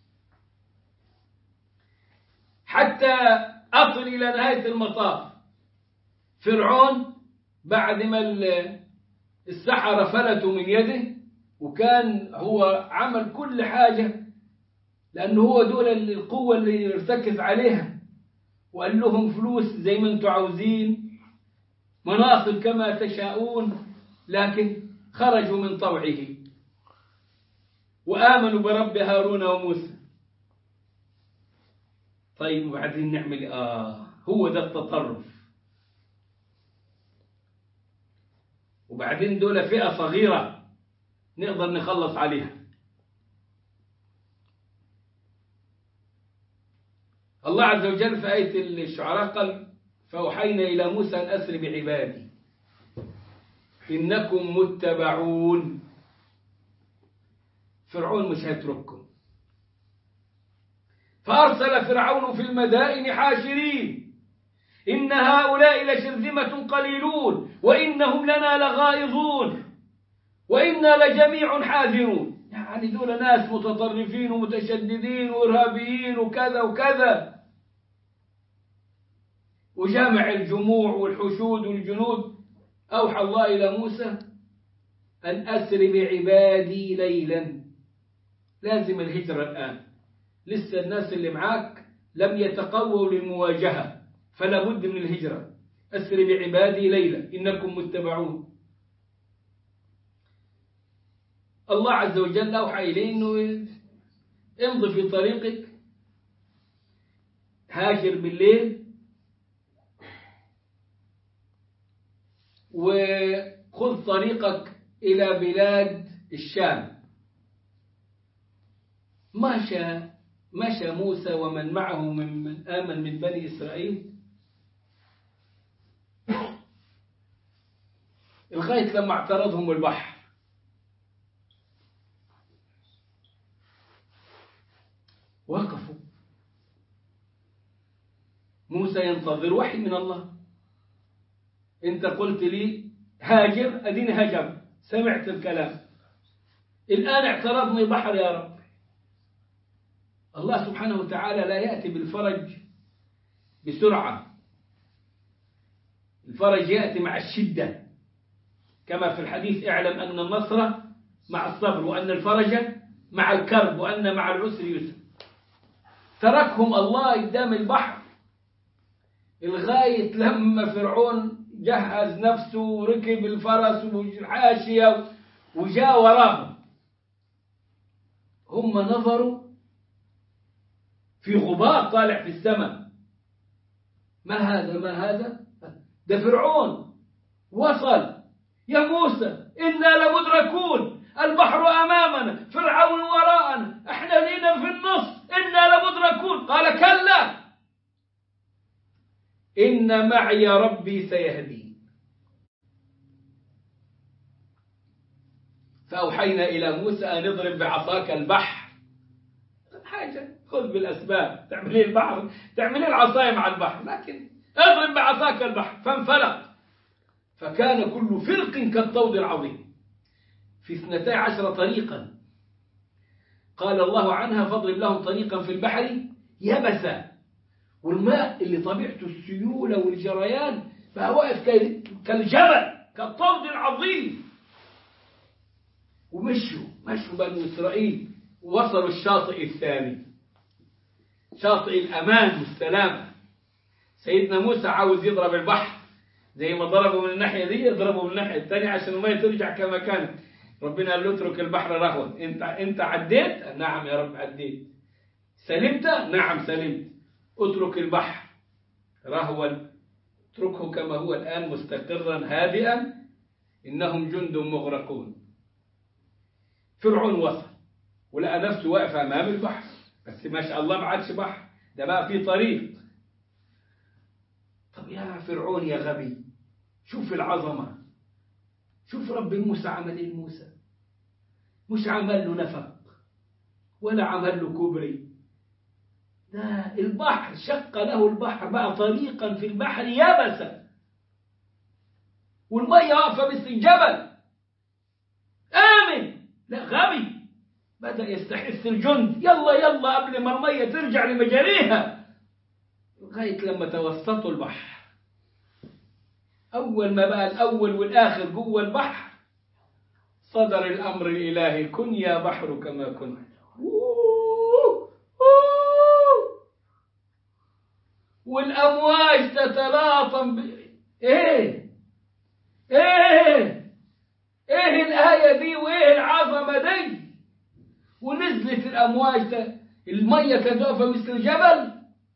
حتى أصل إلى نهاية المطاف، فرعون بعد ما السحرة فلتوا من يده، وكان هو عمل كل حاجة لأنه هو دول القوة اللي يرتكز عليها، وقال لهم فلوس زي ما انتم عاوزين، مناصب كما تشاءون، لكن خرجوا من طوعه وآمنوا برب هارون وموسى. طيب وبعدين نعمل هو ده التطرف. وبعدين دول فئة صغيرة نقدر نخلص عليها. الله عز وجل في آية الشعراء قال فأوحينا إلى موسى أن أسر بعبادي إنكم متبعون. فرعون مش هيترككم. فأرسل فرعون في المدائن حاشرين إن هؤلاء لشرذمة قليلون وإنهم لنا لغائظون وإنا لجميع حاذرون. يعني دول ناس متطرفين ومتشددين وإرهابيين وكذا وكذا. وجمع الجموع والحشود والجنود. أوحى الله إلى موسى أن أسر بعبادي ليلا. لازم الهجرة الآن، لسه الناس اللي معاك لم يتقووا للمواجهة، فلا بد من الهجرة. أسر بعبادي ليلا إنكم متبعون. الله عز وجل أوحى إليه أنه امضي في طريقك، هاجر بالليل وخذ طريقك إلى بلاد الشام. مشى موسى ومن معه ممن آمن من بني إسرائيل لغاية لما اعترضهم البحر. وقفوا. موسى ينتظر وحي من الله. انت قلت لي هاجر، اديني هاجر، سمعت الكلام، الآن اعترضني بحر يا رب. الله سبحانه وتعالى لا يأتي بالفرج بسرعة، الفرج يأتي مع الشدة، كما في الحديث اعلم أن النصر مع الصبر وأن الفرج مع الكرب وأن مع العسر يسر. تركهم الله قدام البحر لغاية لما فرعون جهز نفسه وركب الفرس والحاشية وجاء وراهم. هم نظروا في غبار طالع في السماء. ما هذا؟ ده فرعون وصل. يا موسى إنا لمدركون، البحر أمامنا، فرعون وراءنا، احنا لينا في النص، إنا لمدركون. قال كلا إن معي ربي سيهدين. فأوحينا إلى موسى أن اضرب بعصاك البحر. حاجة خذ بالأسباب، تعملين البحر، تعملين العصاية مع البحر، لكن اضرب بعصاك البحر فانفلق فكان كل فرق كالطود العظيم في 12 طريقا. قال الله عنها فاضرب لهم طريقا في البحر يبسا، والماء اللي طبيعته السيولة والجريان بقى واقف كالجبل كالطود العظيم. ومشوا بنو إسرائيل ووصلوا الشاطئ الثاني، شاطئ الأمان والسلامة. سيدنا موسى عاوز يضرب البحر زي ما ضربوا من الناحية دي يضربوا من الناحية الثانية عشان المية ترجع كما كانت. ربنا قال له اترك البحر رهوا. انت عديت؟ نعم يا رب عديت. سلمت؟ نعم سلمت. اترك البحر رهوا، اتركه كما هو الآن مستقرا هادئا، إنهم جند مغرقون. فرعون وصل ولقى نفسه واقف أمام البحر، بس ما شاء الله ما عادش بحر، ده بقى في طريق. طب يا فرعون يا غبي، شوف العظمة، شوف رب موسى عمل ايه لموسى. مش عمل له نفق ولا عمل له كوبري، ده البحر شق له البحر بقى طريقا في البحر يبسا، والمية واقفة مثل الجبل. آمن، لا غبي، بدأ يستحث الجند، يلا قبل ما المية ترجع لمجاريها، لغاية لما توسطوا البحر. أول ما بقى الأول والآخر جوه البحر صدر الأمر الإلهي: كن يا بحر كما كنت. والأمواج تتلاطم إيه الآية دي وإيه العظمة دي؟ ونزلت الأمواج، المية كانت واقفة مثل الجبل.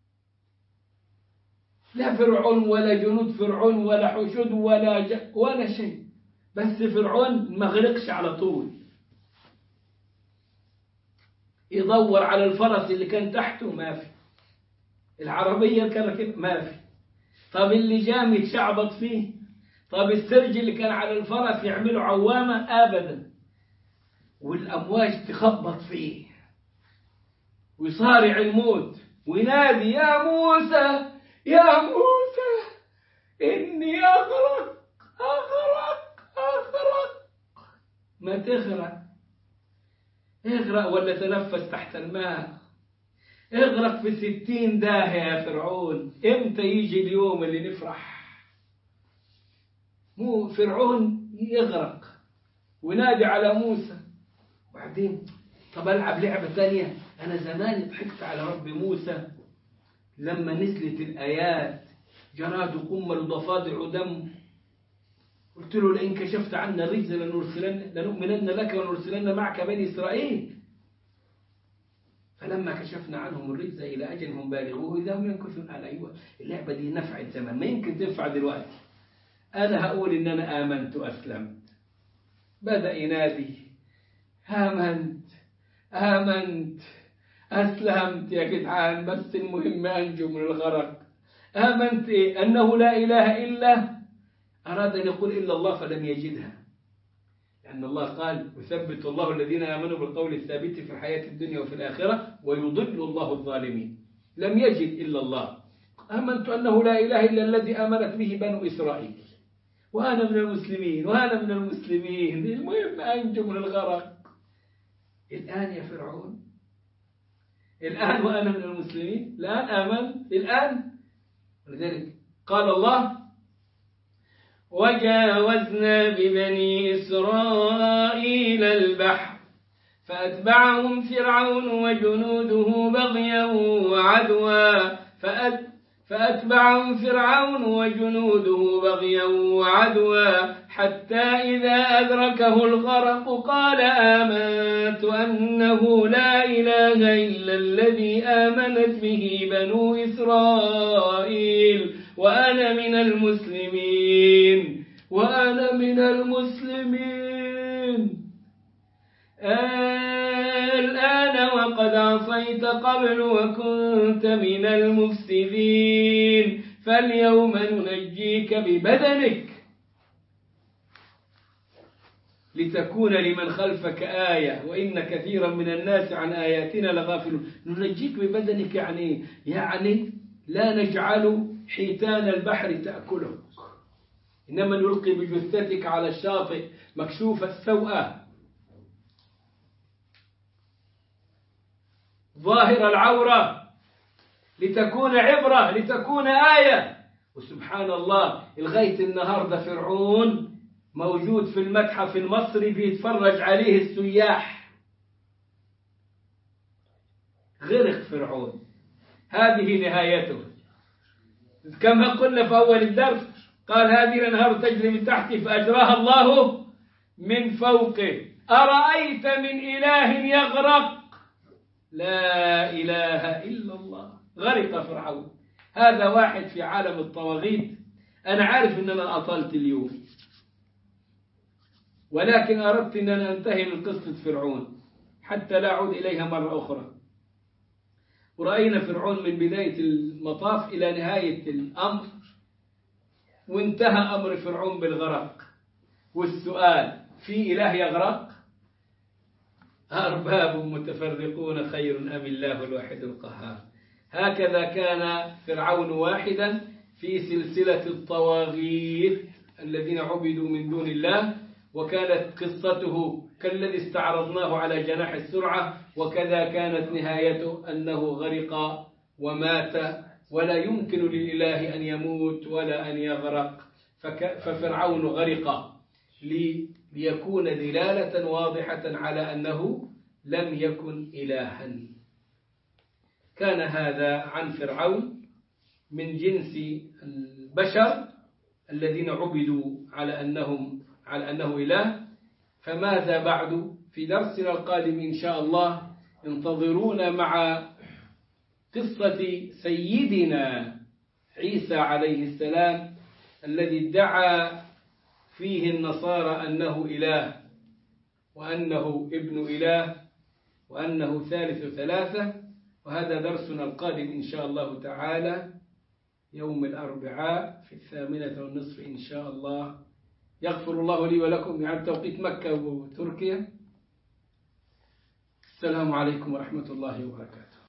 لا فرعون ولا جنود فرعون ولا حشود ولا شيء، بس فرعون ما غرقش على طول. يدور على الفرس اللي كان تحته ما في، العربية كان ما في، طب اللي جام يتشعبط فيه، طب السرج اللي كان على الفرس يعملوا عوامة أبدا، والأمواج تخبط فيه ويصارع الموت وينادي: يا موسى يا موسى إني أغرق. ما تغرق، اغرق ولا تنفس تحت الماء، اغرق في 60 داهية يا فرعون. امتى يجي اليوم اللي نفرح؟ مو فرعون يغرق ونادي على موسى، وبعدين طب ألعب لعبة ثانية. أنا زمان ضحكت على رب موسى لما نزلت الآيات: جراد قمل وضفادع دم، قلت له: لئن كشفت عنا الرجز لنؤمنن لك ونرسلن معك بني إسرائيل. فلما كشفنا عنهم الرجز إلى أجل هم بالغوه إذا هم ينكثون. على أيوة، اللعبة دي نفعت زمان، ما يمكن تنفع دلوقتي. أنا هقول إن أنا آمنت وأسلمت. بدأ ينادي: آمنت أسلمت يا جدعان، بس المهم أنجو من الغرق. آمنت إيه؟ أنه لا إله إلا، أراد أن يقول إلا الله فلم يجدها، لأن الله قال: يثبت الله الذين آمنوا بالقول الثابت في الحياة الدنيا وفي الآخرة ويضل الله الظالمين. لم يجد إلا الله. آمنت أنه لا إله إلا الذي آمنت به بنو إسرائيل وأنا من المسلمين، المهم أنجو من الغرق. الآن يا فرعون، الآن وأنا من المسلمين، الآن آمنت الآن. ولذلك قال الله: وجاوزنا ببني إسرائيل البحر فأتبعهم فرعون وجنوده بغيا وعدوا حتى إذا أدركه الغرق قال: آمنت أنه لا إله إلا الذي آمنت به بنو إسرائيل وأنا من المسلمين. الآن وقد عصيت قبل وكنت من المفسدين فاليوم ننجيك ببدنك لتكون لمن خلفك آية وإن كثيرا من الناس عن آياتنا لغافلون. ننجيك ببدنك يعني لا نجعل حيتان البحر تأكلك، إنما نلقي بجثتك على الشاطئ مكشوف السوءة. ظاهر العورة لتكون عبرة لتكون آية. وسبحان الله لغاية النهاردة فرعون موجود في المتحف المصري بيتفرج عليه السياح. غرق فرعون، هذه نهايته. كما قلنا في أول الدرس قال هذه الأنهار تجري من تحتي فأجراها الله من فوقه. أرأيت من إله يغرق؟ لا إله إلا الله. غرق فرعون. هذا واحد في عالم الطواغيت. أنا عارف أن أنا أطلت اليوم، ولكن أردت أن أنا أنتهي من قصة فرعون حتى لا أعود إليها مرة أخرى. ورأينا فرعون من بداية المطاف إلى نهاية الأمر، وانتهى أمر فرعون بالغرق. والسؤال: في إله يغرق؟ أرباب متفرقون خير أم الله الواحد القهار. هكذا كان فرعون واحدا في سلسلة الطواغيت الذين عبدوا من دون الله، وكانت قصته كالذي استعرضناه على جناح السرعة، وكذا كانت نهايته أنه غرق ومات، ولا يمكن للإله أن يموت ولا أن يغرق. ففرعون غرق ليكون دلالة واضحة على أنه لم يكن إلها. كان هذا عن فرعون من جنس البشر الذين عبدوا على أنه إله. فماذا بعد؟ في درسنا القادم إن شاء الله انتظرونا مع قصة سيدنا عيسى عليه السلام الذي ادعى فيه النصارى أنه إله، وأنه ابن إله، وأنه ثالث ثلاثة. وهذا درسنا القادم إن شاء الله تعالى يوم الأربعاء في 8:30 إن شاء الله. يغفر الله لي ولكم مع توقيت مكة وتركيا. السلام عليكم ورحمة الله وبركاته.